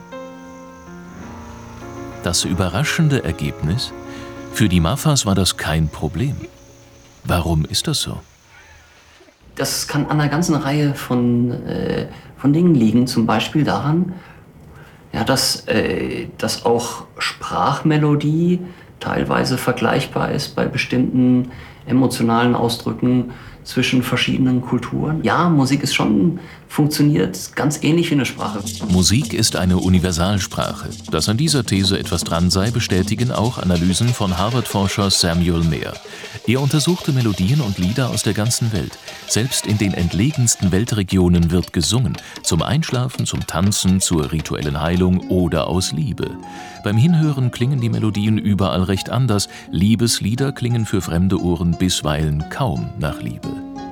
Das überraschende Ergebnis? Für die Mafas war das kein Problem. Warum ist das so? Das kann an einer ganzen Reihe von Dingen liegen, zum Beispiel daran, ja, dass auch Sprachmelodie teilweise vergleichbar ist bei bestimmten emotionalen Ausdrücken zwischen verschiedenen Kulturen. Ja, Musik funktioniert ganz ähnlich wie eine Sprache. Musik ist eine Universalsprache. Dass an dieser These etwas dran sei, bestätigen auch Analysen von Harvard-Forscher Samuel Mayer. Er untersuchte Melodien und Lieder aus der ganzen Welt. Selbst in den entlegensten Weltregionen wird gesungen. Zum Einschlafen, zum Tanzen, zur rituellen Heilung oder aus Liebe. Beim Hinhören klingen die Melodien überall recht anders. Liebeslieder klingen für fremde Ohren bisweilen kaum nach Liebe.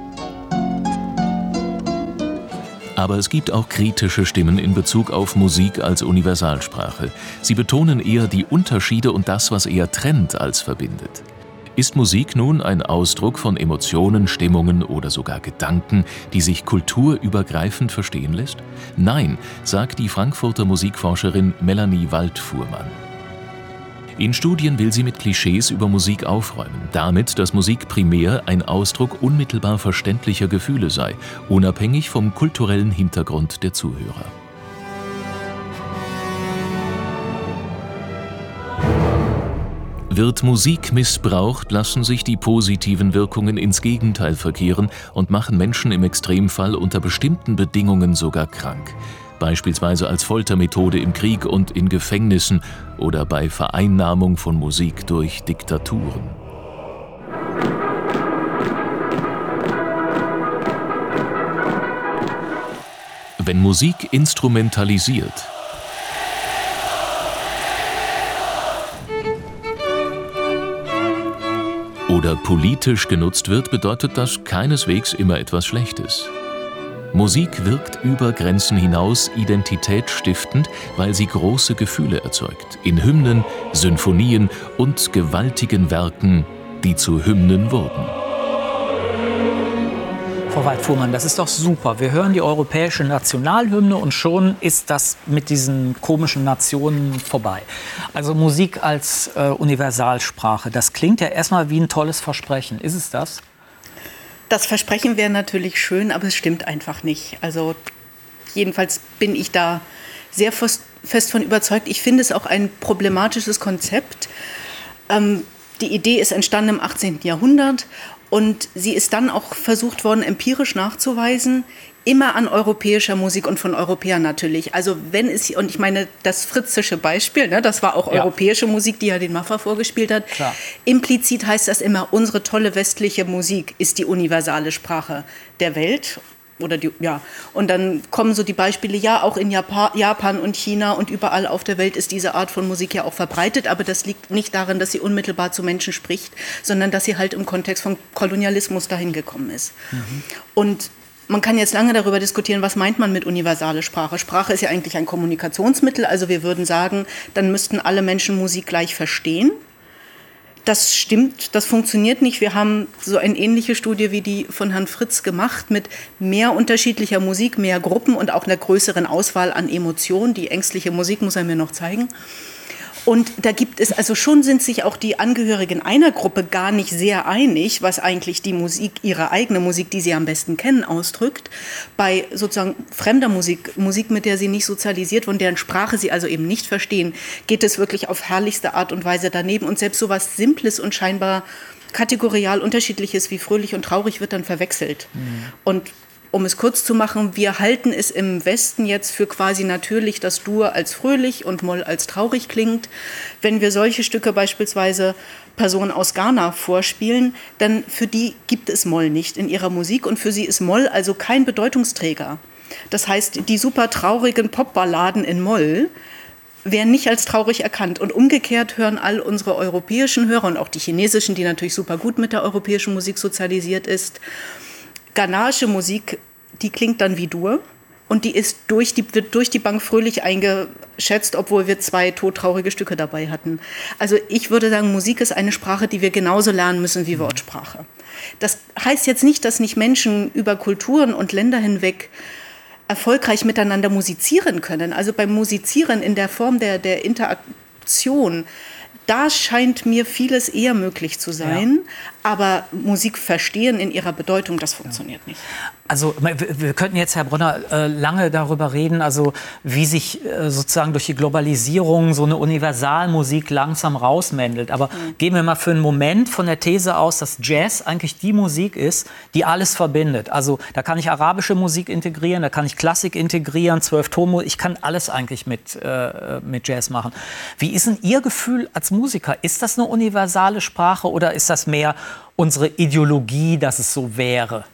Aber es gibt auch kritische Stimmen in Bezug auf Musik als Universalsprache. Sie betonen eher die Unterschiede und das, was eher trennt als verbindet. Ist Musik nun ein Ausdruck von Emotionen, Stimmungen oder sogar Gedanken, die sich kulturübergreifend verstehen lässt? Nein, sagt die Frankfurter Musikforscherin Melanie Waldfuhrmann. In Studien will sie mit Klischees über Musik aufräumen, damit, dass Musik primär ein Ausdruck unmittelbar verständlicher Gefühle sei, unabhängig vom kulturellen Hintergrund der Zuhörer. Wird Musik missbraucht, lassen sich die positiven Wirkungen ins Gegenteil verkehren und machen Menschen im Extremfall unter bestimmten Bedingungen sogar krank. Beispielsweise als Foltermethode im Krieg und in Gefängnissen oder bei Vereinnahmung von Musik durch Diktaturen. Wenn Musik instrumentalisiert oder politisch genutzt wird, bedeutet das keineswegs immer etwas Schlechtes. Musik wirkt über Grenzen hinaus identitätsstiftend, weil sie große Gefühle erzeugt. In Hymnen, Sinfonien und gewaltigen Werken, die zu Hymnen wurden. Frau Waldfuhrmann, das ist doch super. Wir hören die europäische Nationalhymne und schon ist das mit diesen komischen Nationen vorbei. Also Musik als Universalsprache, das klingt ja erstmal wie ein tolles Versprechen. Ist es das? Das Versprechen wäre natürlich schön, aber es stimmt einfach nicht. Also jedenfalls bin ich da sehr fest von überzeugt. Ich finde es auch ein problematisches Konzept. Die Idee ist entstanden im 18. Jahrhundert und sie ist dann auch versucht worden, empirisch nachzuweisen, immer an europäischer Musik und von Europäern natürlich. Also wenn es, und ich meine, das fritzische Beispiel, ne, das war auch europäische Musik, die ja den Mafa vorgespielt hat. Klar. Implizit heißt das immer, unsere tolle westliche Musik ist die universale Sprache der Welt. Oder und dann kommen so die Beispiele, ja, auch in Japan und China und überall auf der Welt ist diese Art von Musik ja auch verbreitet, aber das liegt nicht darin, dass sie unmittelbar zu Menschen spricht, sondern dass sie halt im Kontext von Kolonialismus dahin gekommen ist. Mhm. Und man kann jetzt lange darüber diskutieren, was meint man mit universale Sprache. Sprache ist ja eigentlich ein Kommunikationsmittel, also wir würden sagen, dann müssten alle Menschen Musik gleich verstehen. Das stimmt, das funktioniert nicht. Wir haben so eine ähnliche Studie wie die von Herrn Fritz gemacht mit mehr unterschiedlicher Musik, mehr Gruppen und auch einer größeren Auswahl an Emotionen. Die ängstliche Musik muss er mir noch zeigen. Und da gibt es, also schon sind sich auch die Angehörigen einer Gruppe gar nicht sehr einig, was eigentlich die Musik, ihre eigene Musik, die sie am besten kennen, ausdrückt. Bei sozusagen fremder Musik, Musik, mit der sie nicht sozialisiert wurden, deren Sprache sie also eben nicht verstehen, geht es wirklich auf herrlichste Art und Weise daneben. Und selbst so was Simples und scheinbar kategorial Unterschiedliches wie fröhlich und traurig wird dann verwechselt. Und um es kurz zu machen, wir halten es im Westen jetzt für quasi natürlich, dass Dur als fröhlich und Moll als traurig klingt. Wenn wir solche Stücke beispielsweise Personen aus Ghana vorspielen, dann für die gibt es Moll nicht in ihrer Musik und für sie ist Moll also kein Bedeutungsträger. Das heißt, die super traurigen Popballaden in Moll werden nicht als traurig erkannt. Und umgekehrt hören all unsere europäischen Hörer und auch die chinesischen, die natürlich super gut mit der europäischen Musik sozialisiert ist, ghanaische Musik, die klingt dann wie Dur und wird durch die Bank fröhlich eingeschätzt, obwohl wir 2 todtraurige Stücke dabei hatten. Also ich würde sagen, Musik ist eine Sprache, die wir genauso lernen müssen wie Wortsprache. Das heißt jetzt nicht, dass nicht Menschen über Kulturen und Länder hinweg erfolgreich miteinander musizieren können. Also beim Musizieren in der Form der Interaktion, da scheint mir vieles eher möglich zu sein, aber Musik verstehen in ihrer Bedeutung, das funktioniert nicht. Also wir könnten jetzt, Herr Brunner, lange darüber reden, also wie sich sozusagen durch die Globalisierung so eine Universalmusik langsam rausmändelt. Aber gehen wir mal für einen Moment von der These aus, dass Jazz eigentlich die Musik ist, die alles verbindet. Also da kann ich arabische Musik integrieren, da kann ich Klassik integrieren, 12-Ton-Musik, ich kann alles eigentlich mit Jazz machen. Wie ist denn Ihr Gefühl als Musiker? Ist das eine universale Sprache oder ist das mehr unsere Ideologie, dass es so wäre?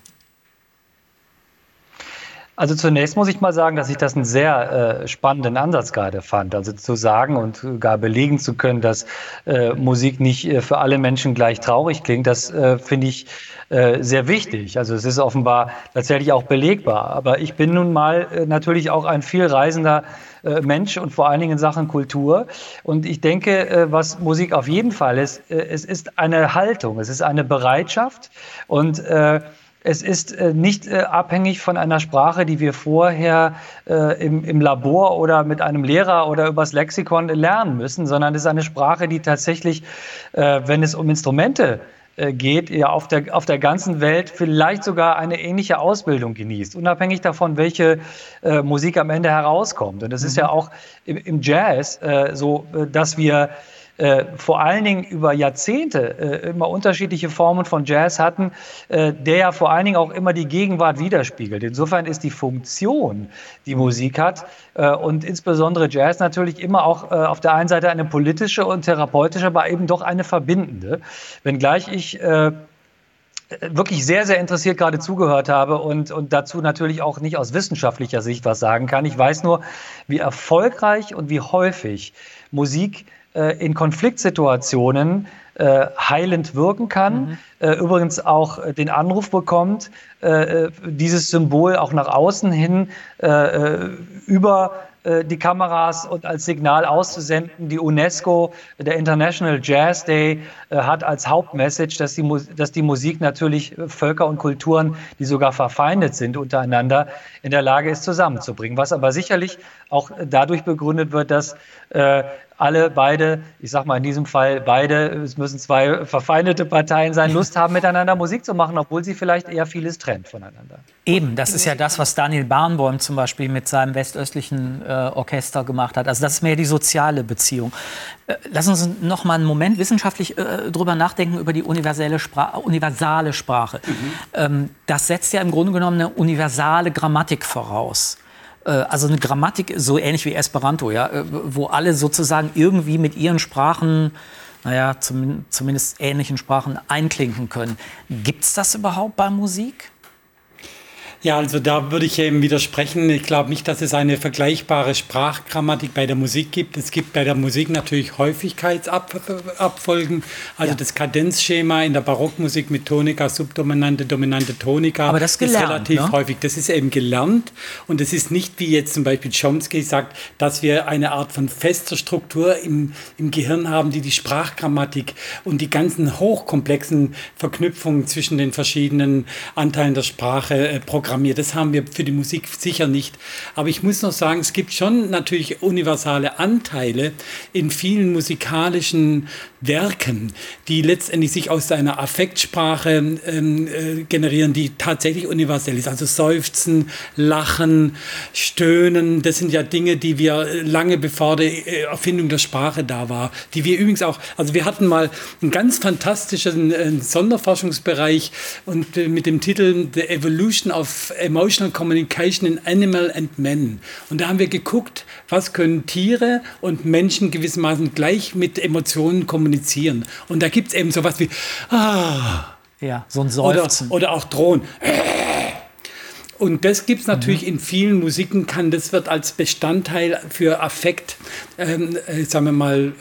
Also zunächst muss ich mal sagen, dass ich das einen sehr spannenden Ansatz gerade fand. Also zu sagen und gar belegen zu können, dass Musik nicht für alle Menschen gleich traurig klingt, das finde ich sehr wichtig. Also es ist offenbar tatsächlich auch belegbar. Aber ich bin nun mal natürlich auch ein viel reisender Mensch und vor allen Dingen in Sachen Kultur. Und ich denke, was Musik auf jeden Fall ist, es ist eine Haltung, es ist eine Bereitschaft und es ist nicht abhängig von einer Sprache, die wir vorher im Labor oder mit einem Lehrer oder übers Lexikon lernen müssen, sondern es ist eine Sprache, die tatsächlich, wenn es um Instrumente geht, ja auf der ganzen Welt vielleicht sogar eine ähnliche Ausbildung genießt, unabhängig davon, welche Musik am Ende herauskommt. Und es ist ja auch im Jazz so, dass wir vor allen Dingen über Jahrzehnte immer unterschiedliche Formen von Jazz hatten, der ja vor allen Dingen auch immer die Gegenwart widerspiegelt. Insofern ist die Funktion, die Musik hat, und insbesondere Jazz natürlich immer auch auf der einen Seite eine politische und therapeutische, aber eben doch eine verbindende. Wenngleich ich wirklich sehr, sehr interessiert gerade zugehört habe und dazu natürlich auch nicht aus wissenschaftlicher Sicht was sagen kann. Ich weiß nur, wie erfolgreich und wie häufig Musik in Konfliktsituationen heilend wirken kann, übrigens auch den Anruf bekommt, dieses Symbol auch nach außen hin über die Kameras und als Signal auszusenden. Die UNESCO, der International Jazz Day, hat als Hauptmessage, dass die Musik natürlich Völker und Kulturen, die sogar verfeindet sind untereinander, in der Lage ist, zusammenzubringen. Was aber sicherlich auch dadurch begründet wird, dass beide, ich sag mal in diesem Fall beide, es müssen 2 verfeindete Parteien sein, Lust haben, miteinander Musik zu machen, obwohl sie vielleicht eher vieles trennt voneinander. Eben, das ist ja das, was Daniel Barenboim zum Beispiel mit seinem westöstlichen Orchester gemacht hat. Also das ist mehr die soziale Beziehung. Lass uns noch mal einen Moment wissenschaftlich drüber nachdenken, über die universale Sprache. Das setzt ja im Grunde genommen eine universale Grammatik voraus. Also eine Grammatik so ähnlich wie Esperanto, ja, wo alle sozusagen irgendwie mit ihren Sprachen, zumindest ähnlichen Sprachen einklinken können. Gibt es das überhaupt bei Musik? Ja, also da würde ich eben widersprechen. Ich glaube nicht, dass es eine vergleichbare Sprachgrammatik bei der Musik gibt. Es gibt bei der Musik natürlich Häufigkeitsabfolgen, also das Kadenzschema in der Barockmusik mit Tonika, Subdominante, Dominante, Tonika. Aber das ist gelernt, relativ häufig. Das ist eben gelernt und es ist nicht, wie jetzt zum Beispiel Chomsky sagt, dass wir eine Art von fester Struktur im Gehirn haben, die Sprachgrammatik und die ganzen hochkomplexen Verknüpfungen zwischen den verschiedenen Anteilen der Sprache programmiert. vorprogrammiert. Das haben wir für die Musik sicher nicht. Aber ich muss noch sagen, es gibt schon natürlich universale Anteile in vielen musikalischen Werken, die letztendlich sich aus einer Affektsprache generieren, die tatsächlich universell ist. Also Seufzen, Lachen, Stöhnen, das sind ja Dinge, die wir lange bevor die Erfindung der Sprache da war, die wir übrigens auch, also wir hatten mal einen ganz fantastischen Sonderforschungsbereich und mit dem Titel The Evolution of Emotional Communication in Animal and Men. Und da haben wir geguckt, was können Tiere und Menschen gewissermaßen gleich mit Emotionen kommunizieren. Und da gibt es eben sowas wie ja, so ein Seufzen. Oder auch Drohen. Und das gibt es natürlich in vielen Musiken, das wird als Bestandteil für Affekt, sagen wir mal,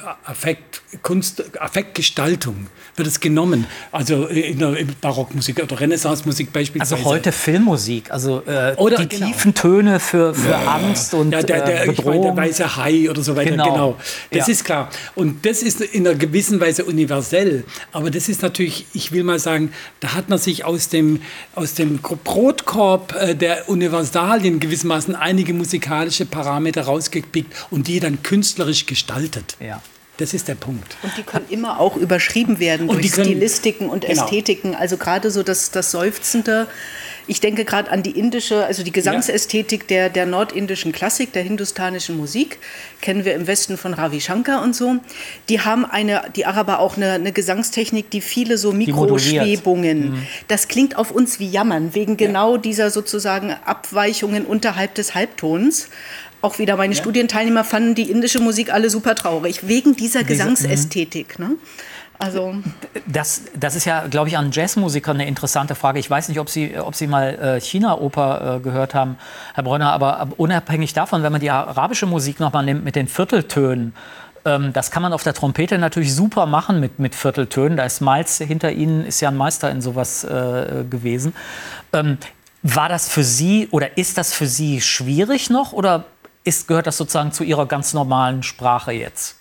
Affektgestaltung wird es genommen. Also in der Barockmusik oder Renaissance-Musik beispielsweise. Also heute Filmmusik, also die tiefen Töne für Angst und Bedrohung. Ich meine, der weiße Hai oder so weiter, genau. Das ist klar. Und das ist in einer gewissen Weise universell. Aber das ist natürlich, ich will mal sagen, da hat man sich aus dem Brotkorb der Universalien gewissermaßen einige musikalische Parameter rausgepickt und die dann künstlerisch gestaltet. Ja. Das ist der Punkt. Und die können immer auch überschrieben werden durch Stilistiken und Ästhetiken. Also gerade so das Seufzende. Ich denke gerade an die indische, also die Gesangsästhetik der nordindischen Klassik, der hindustanischen Musik. Kennen wir im Westen von Ravi Shankar und so. Die haben die Araber auch eine Gesangstechnik, die viele so Mikroschwebungen. Das klingt auf uns wie Jammern, wegen genau dieser sozusagen Abweichungen unterhalb des Halbtons. Auch wieder meine Studienteilnehmer fanden die indische Musik alle super traurig, wegen dieser Gesangsästhetik. Ne? Also das ist ja, glaube ich, an Jazzmusikern eine interessante Frage. Ich weiß nicht, ob Sie mal China-Oper gehört haben, Herr Brönner, aber unabhängig davon, wenn man die arabische Musik nochmal nimmt mit den Vierteltönen, das kann man auf der Trompete natürlich super machen mit Vierteltönen. Da ist Miles hinter Ihnen, ist ja ein Meister in sowas gewesen. War das für Sie oder ist das für Sie schwierig noch oder gehört das sozusagen zu Ihrer ganz normalen Sprache jetzt?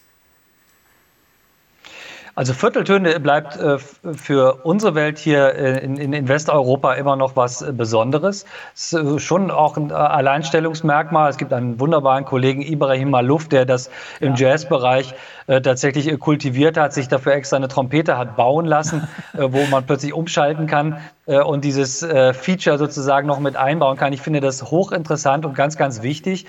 Also Vierteltöne bleibt für unsere Welt hier in Westeuropa immer noch was Besonderes. Es ist schon auch ein Alleinstellungsmerkmal. Es gibt einen wunderbaren Kollegen, Ibrahim Malouf, der das im Jazzbereich tatsächlich kultiviert hat, sich dafür extra eine Trompete hat bauen lassen, wo man plötzlich umschalten kann und dieses Feature sozusagen noch mit einbauen kann. Ich finde das hochinteressant und ganz, ganz wichtig.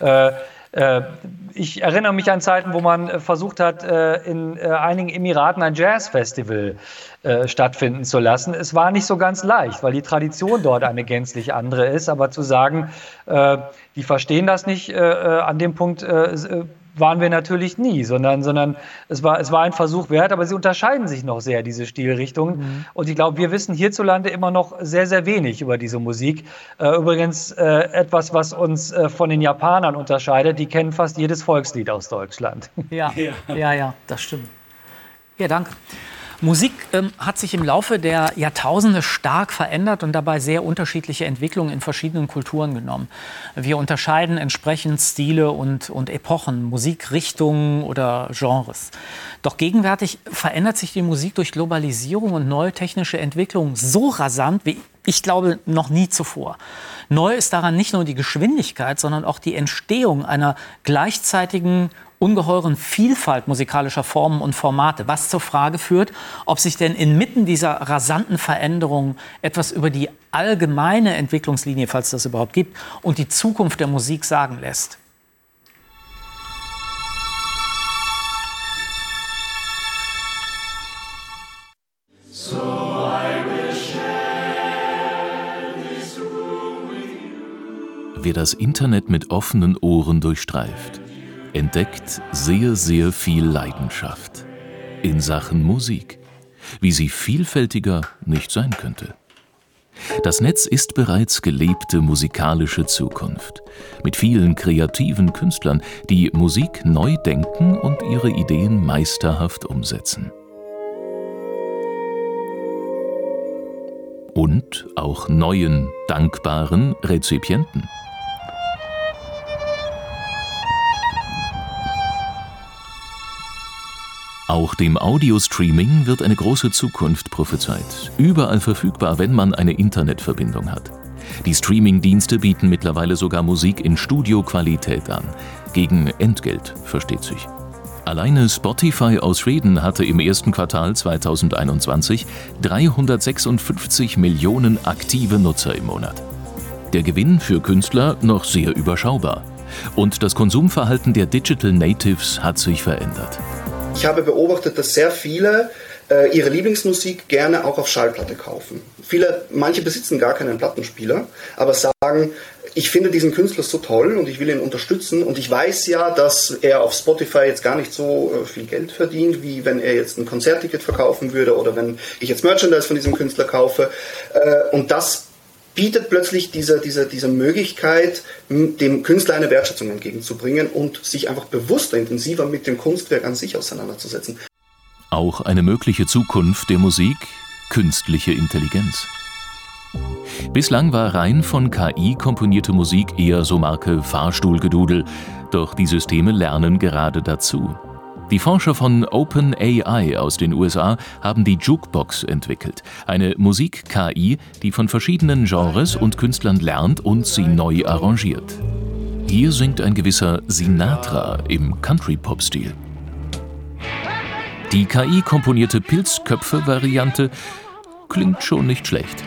Ich erinnere mich an Zeiten, wo man versucht hat, in einigen Emiraten ein Jazzfestival stattfinden zu lassen. Es war nicht so ganz leicht, weil die Tradition dort eine gänzlich andere ist. Aber zu sagen, die verstehen das nicht, an dem Punkt waren wir natürlich nie, sondern es war ein Versuch wert, aber sie unterscheiden sich noch sehr, diese Stilrichtungen. Und ich glaube, wir wissen hierzulande immer noch sehr, sehr wenig über diese Musik. Übrigens etwas, was uns von den Japanern unterscheidet, die kennen fast jedes Volkslied aus Deutschland. Ja, das stimmt. Ja, danke. Musik hat sich im Laufe der Jahrtausende stark verändert und dabei sehr unterschiedliche Entwicklungen in verschiedenen Kulturen genommen. Wir unterscheiden entsprechend Stile und Epochen, Musikrichtungen oder Genres. Doch gegenwärtig verändert sich die Musik durch Globalisierung und neue technische Entwicklungen so rasant, wie ich glaube, noch nie zuvor. Neu ist daran nicht nur die Geschwindigkeit, sondern auch die Entstehung einer gleichzeitigen ungeheuren Vielfalt musikalischer Formen und Formate, was zur Frage führt, ob sich denn inmitten dieser rasanten Veränderungen etwas über die allgemeine Entwicklungslinie, falls es das überhaupt gibt, und die Zukunft der Musik sagen lässt. Wer das Internet mit offenen Ohren durchstreift, entdeckt sehr, sehr viel Leidenschaft in Sachen Musik, wie sie vielfältiger nicht sein könnte. Das Netz ist bereits gelebte musikalische Zukunft, mit vielen kreativen Künstlern, die Musik neu denken und ihre Ideen meisterhaft umsetzen. Und auch neuen, dankbaren Rezipienten. Auch dem Audio-Streaming wird eine große Zukunft prophezeit. Überall verfügbar, wenn man eine Internetverbindung hat. Die Streaming-Dienste bieten mittlerweile sogar Musik in Studioqualität an. Gegen Entgelt, versteht sich. Alleine Spotify aus Schweden hatte im ersten Quartal 2021 356 Millionen aktive Nutzer im Monat. Der Gewinn für Künstler noch sehr überschaubar. Und das Konsumverhalten der Digital Natives hat sich verändert. Ich habe beobachtet, dass sehr viele ihre Lieblingsmusik gerne auch auf Schallplatte kaufen. Manche besitzen gar keinen Plattenspieler, aber sagen, ich finde diesen Künstler so toll und ich will ihn unterstützen und ich weiß ja, dass er auf Spotify jetzt gar nicht so viel Geld verdient, wie wenn er jetzt ein Konzertticket verkaufen würde oder wenn ich jetzt Merchandise von diesem Künstler kaufe. Und das bietet plötzlich diese Möglichkeit, dem Künstler eine Wertschätzung entgegenzubringen und sich einfach bewusster, intensiver mit dem Kunstwerk an sich auseinanderzusetzen. Auch eine mögliche Zukunft der Musik: künstliche Intelligenz. Bislang war rein von KI komponierte Musik eher so Marke Fahrstuhlgedudel, doch die Systeme lernen gerade dazu. Die Forscher von OpenAI aus den USA haben die Jukebox entwickelt, eine Musik-KI, die von verschiedenen Genres und Künstlern lernt und sie neu arrangiert. Hier singt ein gewisser Sinatra im Country-Pop-Stil. Die KI-komponierte Pilzköpfe-Variante klingt schon nicht schlecht.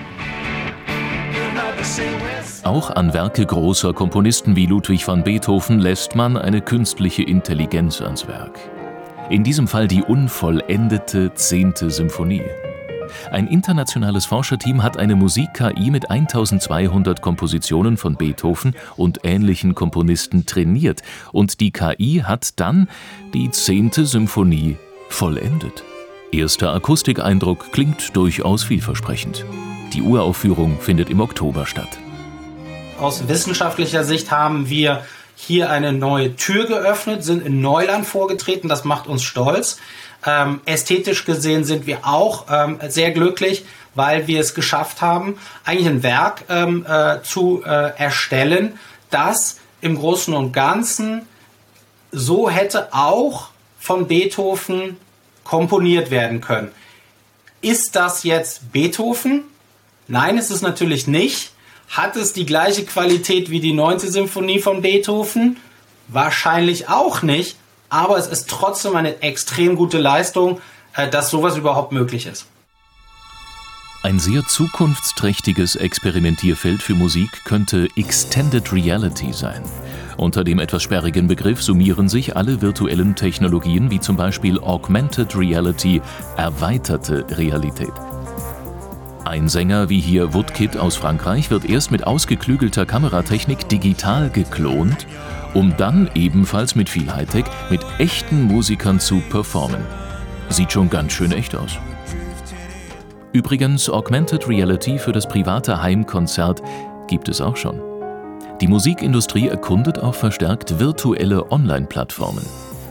Auch an Werke großer Komponisten wie Ludwig van Beethoven lässt man eine künstliche Intelligenz ans Werk. In diesem Fall die unvollendete 10. Symphonie. Ein internationales Forscherteam hat eine Musik-KI mit 1200 Kompositionen von Beethoven und ähnlichen Komponisten trainiert und die KI hat dann die 10. Symphonie vollendet. Erster Akustikeindruck klingt durchaus vielversprechend. Die Uraufführung findet im Oktober statt. Aus wissenschaftlicher Sicht haben wir hier eine neue Tür geöffnet, sind in Neuland vorgetreten, das macht uns stolz. Ästhetisch gesehen sind wir auch sehr glücklich, weil wir es geschafft haben, eigentlich ein Werk zu erstellen, das im Großen und Ganzen so hätte auch von Beethoven komponiert werden können. Ist das jetzt Beethoven? Nein, ist es natürlich nicht. Hat es die gleiche Qualität wie die 9. Symphonie von Beethoven? Wahrscheinlich auch nicht, aber es ist trotzdem eine extrem gute Leistung, dass sowas überhaupt möglich ist. Ein sehr zukunftsträchtiges Experimentierfeld für Musik könnte Extended Reality sein. Unter dem etwas sperrigen Begriff summieren sich alle virtuellen Technologien wie zum Beispiel Augmented Reality, erweiterte Realität. Ein Sänger wie hier Woodkid aus Frankreich wird erst mit ausgeklügelter Kameratechnik digital geklont, um dann ebenfalls mit viel Hightech mit echten Musikern zu performen. Sieht schon ganz schön echt aus. Übrigens, Augmented Reality für das private Heimkonzert gibt es auch schon. Die Musikindustrie erkundet auch verstärkt virtuelle Online-Plattformen.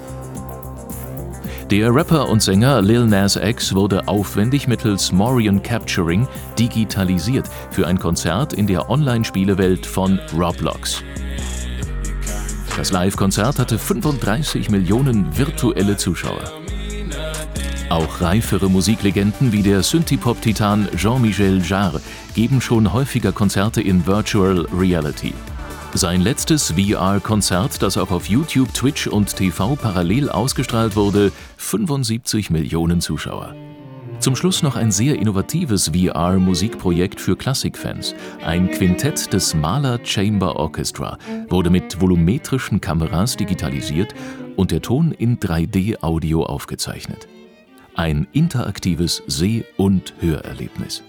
Der Rapper und Sänger Lil Nas X wurde aufwendig mittels Motion Capturing digitalisiert für ein Konzert in der Online-Spielewelt von Roblox. Das Live-Konzert hatte 35 Millionen virtuelle Zuschauer. Auch reifere Musiklegenden wie der Synthie-Pop-Titan Jean-Michel Jarre geben schon häufiger Konzerte in Virtual Reality. Sein letztes VR-Konzert, das auch auf YouTube, Twitch und TV parallel ausgestrahlt wurde, 75 Millionen Zuschauer. Zum Schluss noch ein sehr innovatives VR-Musikprojekt für Klassikfans. Ein Quintett des Mahler Chamber Orchestra wurde mit volumetrischen Kameras digitalisiert und der Ton in 3D-Audio aufgezeichnet. Ein interaktives Seh- und Hörerlebnis.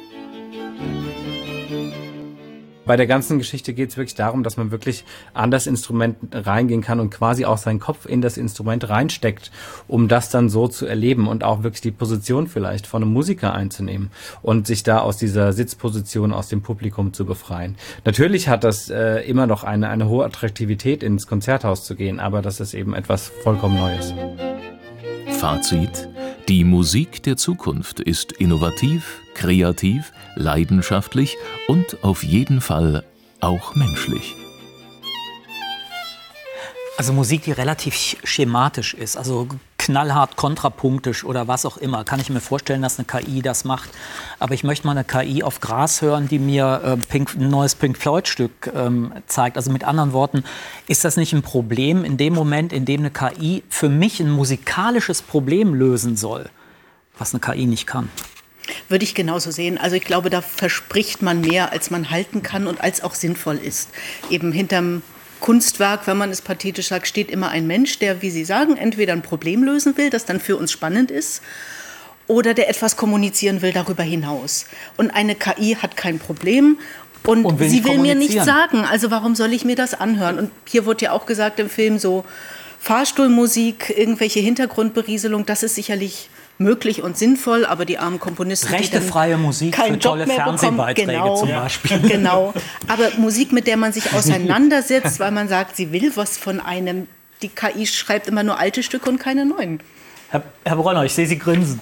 Bei der ganzen Geschichte geht es wirklich darum, dass man wirklich an das Instrument reingehen kann und quasi auch seinen Kopf in das Instrument reinsteckt, um das dann so zu erleben und auch wirklich die Position vielleicht von einem Musiker einzunehmen und sich da aus dieser Sitzposition aus dem Publikum zu befreien. Natürlich hat das immer noch eine hohe Attraktivität, ins Konzerthaus zu gehen, aber das ist eben etwas vollkommen Neues. Fazit: Die Musik der Zukunft ist innovativ, kreativ, leidenschaftlich und auf jeden Fall auch menschlich. Also Musik, die relativ schematisch ist, also knallhart kontrapunktisch oder was auch immer. Kann ich mir vorstellen, dass eine KI das macht. Aber ich möchte mal eine KI auf Gras hören, die mir ein neues Pink Floyd-Stück zeigt. Also mit anderen Worten, ist das nicht ein Problem in dem Moment, in dem eine KI für mich ein musikalisches Problem lösen soll, was eine KI nicht kann? Würde ich genauso sehen. Also ich glaube, da verspricht man mehr, als man halten kann und als auch sinnvoll ist. Eben hinterm Kunstwerk, wenn man es pathetisch sagt, steht immer ein Mensch, der, wie Sie sagen, entweder ein Problem lösen will, das dann für uns spannend ist, oder der etwas kommunizieren will darüber hinaus. Und eine KI hat kein Problem und sie will mir nichts sagen. Also warum soll ich mir das anhören? Und hier wird ja auch gesagt im Film so Fahrstuhlmusik, irgendwelche Hintergrundberieselung, das ist sicherlich möglich und sinnvoll, aber die armen Komponisten, rechtefreie Musik für tolle Fernsehbeiträge zum Beispiel. Genau, aber Musik, mit der man sich auseinandersetzt, weil man sagt, sie will was von einem. Die KI schreibt immer nur alte Stücke und keine neuen. Herr Bronner, ich sehe Sie grinsen.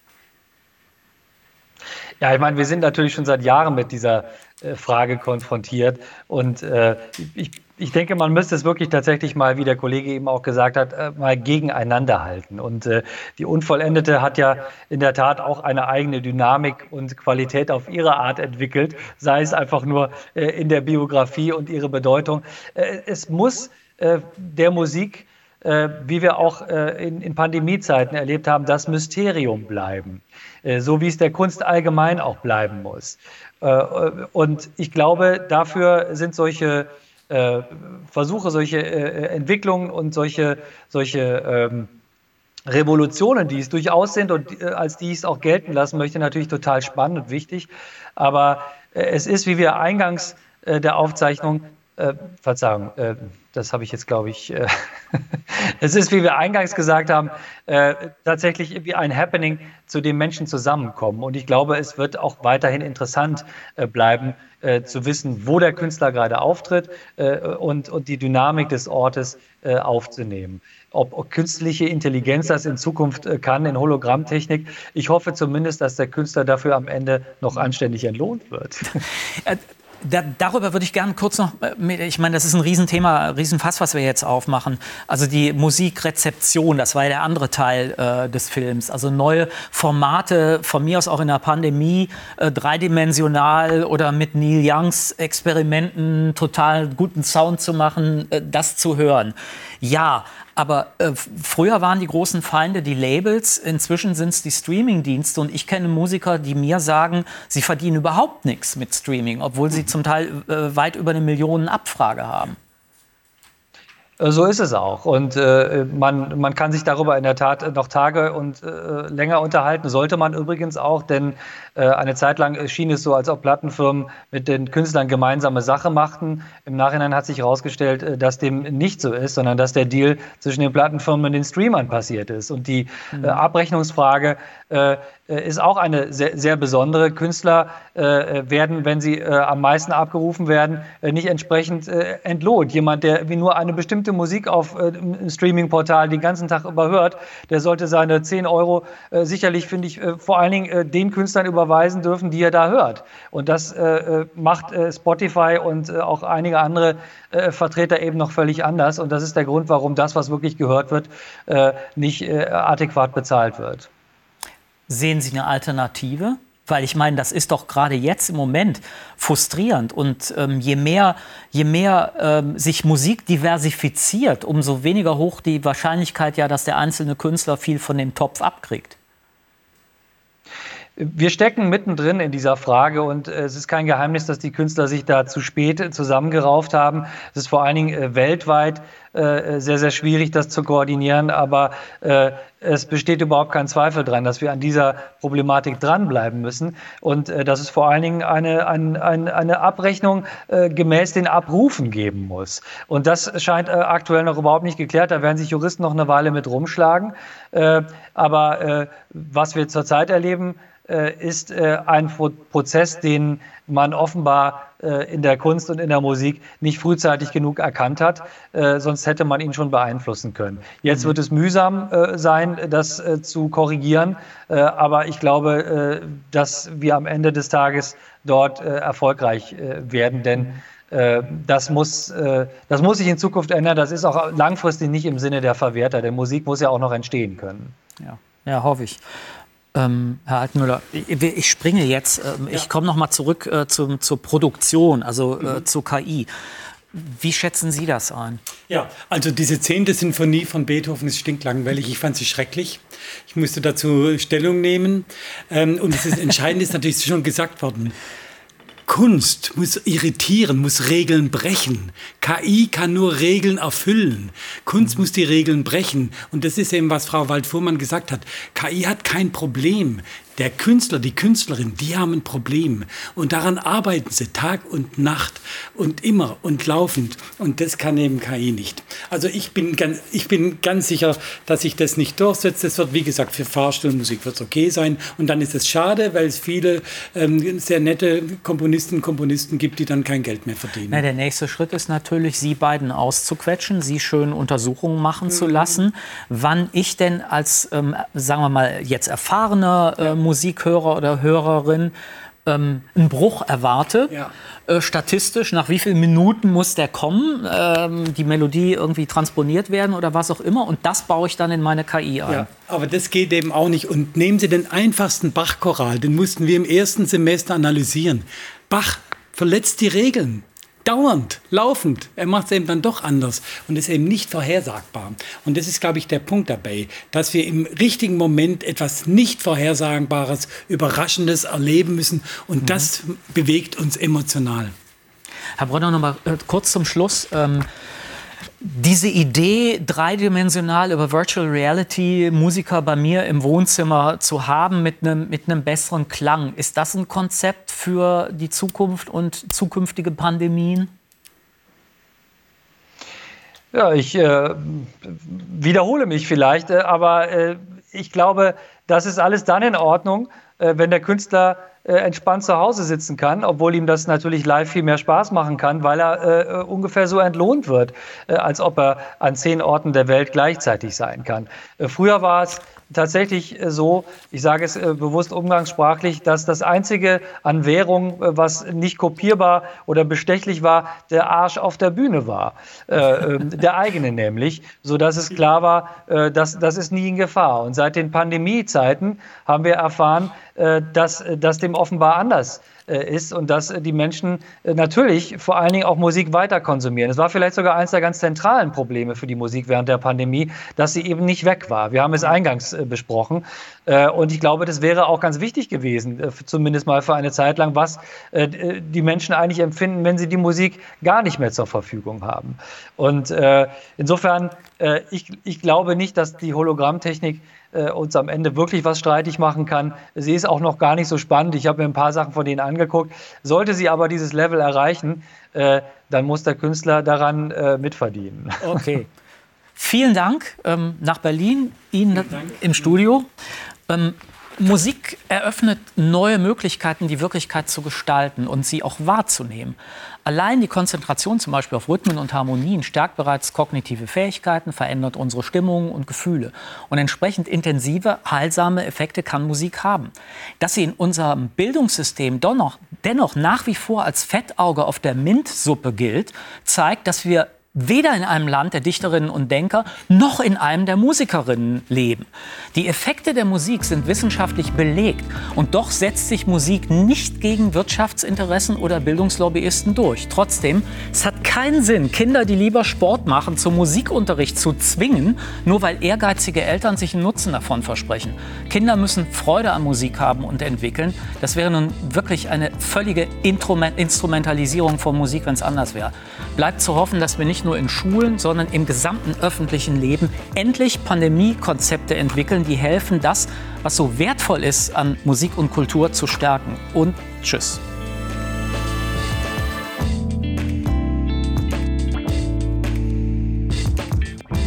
Ja, ich meine, wir sind natürlich schon seit Jahren mit dieser Frage konfrontiert und ich denke, man müsste es wirklich tatsächlich mal, wie der Kollege eben auch gesagt hat, mal gegeneinander halten. Und die Unvollendete hat ja in der Tat auch eine eigene Dynamik und Qualität auf ihre Art entwickelt, sei es einfach nur in der Biografie und ihre Bedeutung. Es muss der Musik, wie wir auch in Pandemiezeiten erlebt haben, das Mysterium bleiben. So wie es der Kunst allgemein auch bleiben muss. Und ich glaube, dafür sind solche Versuche, solche Entwicklungen und solche Revolutionen, die es durchaus sind und als die ich es auch gelten lassen möchte, natürlich total spannend und wichtig. Aber es ist, wie wir eingangs der Aufzeichnung, das habe ich jetzt, glaube ich, es ist, wie wir eingangs gesagt haben, tatsächlich wie ein Happening, zu dem Menschen zusammenkommen. Und ich glaube, es wird auch weiterhin interessant bleiben, zu wissen, wo der Künstler gerade auftritt und die Dynamik des Ortes aufzunehmen. Ob künstliche Intelligenz das in Zukunft kann, in Hologrammtechnik. Ich hoffe zumindest, dass der Künstler dafür am Ende noch anständig entlohnt wird. Darüber würde ich gerne kurz noch, ich meine, das ist ein Riesenthema, Riesenfass, was wir jetzt aufmachen. Also die Musikrezeption, das war ja der andere Teil des Films. Also neue Formate, von mir aus auch in der Pandemie, dreidimensional oder mit Neil Youngs Experimenten total guten Sound zu machen, das zu hören. Ja, aber früher waren die großen Feinde die Labels, inzwischen sind es die Streaming-Dienste und ich kenne Musiker, die mir sagen, sie verdienen überhaupt nichts mit Streaming, obwohl sie zum Teil weit über 1 Million Abfrage haben. So ist es auch. Und man kann sich darüber in der Tat noch Tage und länger unterhalten. Sollte man übrigens auch, denn eine Zeit lang schien es so, als ob Plattenfirmen mit den Künstlern gemeinsame Sache machten. Im Nachhinein hat sich herausgestellt, dass dem nicht so ist, sondern dass der Deal zwischen den Plattenfirmen und den Streamern passiert ist. Und die Abrechnungsfrage ist auch eine sehr, sehr besondere. Künstler werden, wenn sie am meisten abgerufen werden, nicht entsprechend entlohnt. Jemand, der wie nur eine bestimmte Musik auf einem Streaming-Portal den ganzen Tag überhört, der sollte seine 10 Euro sicherlich, finde ich, vor allen Dingen den Künstlern überweisen dürfen, die er da hört. Und das macht Spotify und auch einige andere Vertreter eben noch völlig anders. Und das ist der Grund, warum das, was wirklich gehört wird, nicht adäquat bezahlt wird. Sehen Sie eine Alternative? Weil ich meine, das ist doch gerade jetzt im Moment frustrierend. Und je mehr sich Musik diversifiziert, umso weniger hoch die Wahrscheinlichkeit ja, dass der einzelne Künstler viel von dem Topf abkriegt. Wir stecken mittendrin in dieser Frage und es ist kein Geheimnis, dass die Künstler sich da zu spät zusammengerauft haben. Es ist vor allen Dingen weltweit sehr, sehr schwierig, das zu koordinieren, aber es besteht überhaupt kein Zweifel dran, dass wir an dieser Problematik dranbleiben müssen und dass es vor allen Dingen eine Abrechnung gemäß den Abrufen geben muss. Und das scheint aktuell noch überhaupt nicht geklärt. Da werden sich Juristen noch eine Weile mit rumschlagen. Aber was wir zurzeit erleben, ist ein Prozess, den man offenbar in der Kunst und in der Musik nicht frühzeitig genug erkannt hat, sonst hätte man ihn schon beeinflussen können. Jetzt wird es mühsam sein, das zu korrigieren, aber ich glaube, dass wir am Ende des Tages dort erfolgreich werden, denn Das muss sich in Zukunft ändern. Das ist auch langfristig nicht im Sinne der Verwerter. Denn Musik muss ja auch noch entstehen können. Ja, hoffe ich. Herr Altmüller, ich springe jetzt. Ich komme noch mal zurück zur Produktion, also zur KI. Wie schätzen Sie das ein? Ja, also diese 10. Sinfonie von Beethoven ist stinklangweilig. Ich fand sie schrecklich. Ich musste dazu Stellung nehmen. Und das Entscheidende ist natürlich schon gesagt worden. Kunst muss irritieren, muss Regeln brechen. KI kann nur Regeln erfüllen. Kunst muss die Regeln brechen. Und das ist eben, was Frau Wald-Fuhrmann gesagt hat. KI hat kein Problem. Der Künstler, die Künstlerin, die haben ein Problem. Und daran arbeiten sie Tag und Nacht und immer und laufend. Und das kann eben KI nicht. Also ich bin ganz sicher, dass sich das nicht durchsetzt. Das wird, wie gesagt, für Fahrstuhlmusik wird es okay sein. Und dann ist es schade, weil es viele sehr nette Komponisten gibt, die dann kein Geld mehr verdienen. Na, der nächste Schritt ist natürlich, Sie beiden auszuquetschen, Sie schön Untersuchungen machen zu lassen. Wann ich denn als, sagen wir mal, jetzt erfahrener Musikhörer oder Hörerin einen Bruch erwarte. Statistisch, nach wie vielen Minuten muss der kommen, die Melodie irgendwie transponiert werden oder was auch immer. Und das baue ich dann in meine KI ein. Ja, aber das geht eben auch nicht. Und nehmen Sie den einfachsten Bach-Choral, den mussten wir im ersten Semester analysieren. Bach verletzt die Regeln. Dauernd, laufend. Er macht es eben dann doch anders und ist eben nicht vorhersagbar. Und das ist, glaube ich, der Punkt dabei, dass wir im richtigen Moment etwas nicht Vorhersagbares, Überraschendes erleben müssen. Und das bewegt uns emotional. Herr Brönner, noch mal kurz zum Schluss. Diese Idee, dreidimensional über Virtual Reality Musiker bei mir im Wohnzimmer zu haben mit einem besseren Klang, ist das ein Konzept für die Zukunft und zukünftige Pandemien? Ja, ich wiederhole mich vielleicht, aber ich glaube, das ist alles dann in Ordnung, wenn der Künstler entspannt zu Hause sitzen kann, obwohl ihm das natürlich live viel mehr Spaß machen kann, weil er ungefähr so entlohnt wird, als ob er an 10 Orten der Welt gleichzeitig sein kann. Früher war es tatsächlich so, ich sage es bewusst umgangssprachlich, dass das Einzige an Währung, was nicht kopierbar oder bestechlich war, der Arsch auf der Bühne war. Der eigene nämlich, sodass es klar war, das ist nie in Gefahr. Und seit den Pandemiezeiten haben wir erfahren, dass dem offenbar anders ist und dass die Menschen natürlich vor allen Dingen auch Musik weiter konsumieren. Es war vielleicht sogar eines der ganz zentralen Probleme für die Musik während der Pandemie, dass sie eben nicht weg war. Wir haben es eingangs besprochen und ich glaube, das wäre auch ganz wichtig gewesen, zumindest mal für eine Zeit lang, was die Menschen eigentlich empfinden, wenn sie die Musik gar nicht mehr zur Verfügung haben. Und insofern, ich glaube nicht, dass die Hologrammtechnik uns am Ende wirklich was streitig machen kann. Sie ist auch noch gar nicht so spannend. Ich habe mir ein paar Sachen von denen angeguckt. Sollte sie aber dieses Level erreichen, dann muss der Künstler daran mitverdienen. Okay. Vielen Dank nach Berlin, Ihnen im Studio. Musik eröffnet neue Möglichkeiten, die Wirklichkeit zu gestalten und sie auch wahrzunehmen. Allein die Konzentration zum Beispiel auf Rhythmen und Harmonien stärkt bereits kognitive Fähigkeiten, verändert unsere Stimmungen und Gefühle. Und entsprechend intensive, heilsame Effekte kann Musik haben. Dass sie in unserem Bildungssystem dennoch nach wie vor als Fettauge auf der Mintsuppe gilt, zeigt, dass wir weder in einem Land der Dichterinnen und Denker noch in einem der Musikerinnen leben. Die Effekte der Musik sind wissenschaftlich belegt und doch setzt sich Musik nicht gegen Wirtschaftsinteressen oder Bildungslobbyisten durch. Trotzdem, es hat keinen Sinn, Kinder, die lieber Sport machen, zum Musikunterricht zu zwingen, nur weil ehrgeizige Eltern sich einen Nutzen davon versprechen. Kinder müssen Freude an Musik haben und entwickeln. Das wäre nun wirklich eine völlige Instrumentalisierung von Musik, wenn es anders wäre. Bleibt zu hoffen, dass wir nicht nur in Schulen, sondern im gesamten öffentlichen Leben endlich Pandemie-Konzepte entwickeln, die helfen, das, was so wertvoll ist, an Musik und Kultur zu stärken. Und tschüss.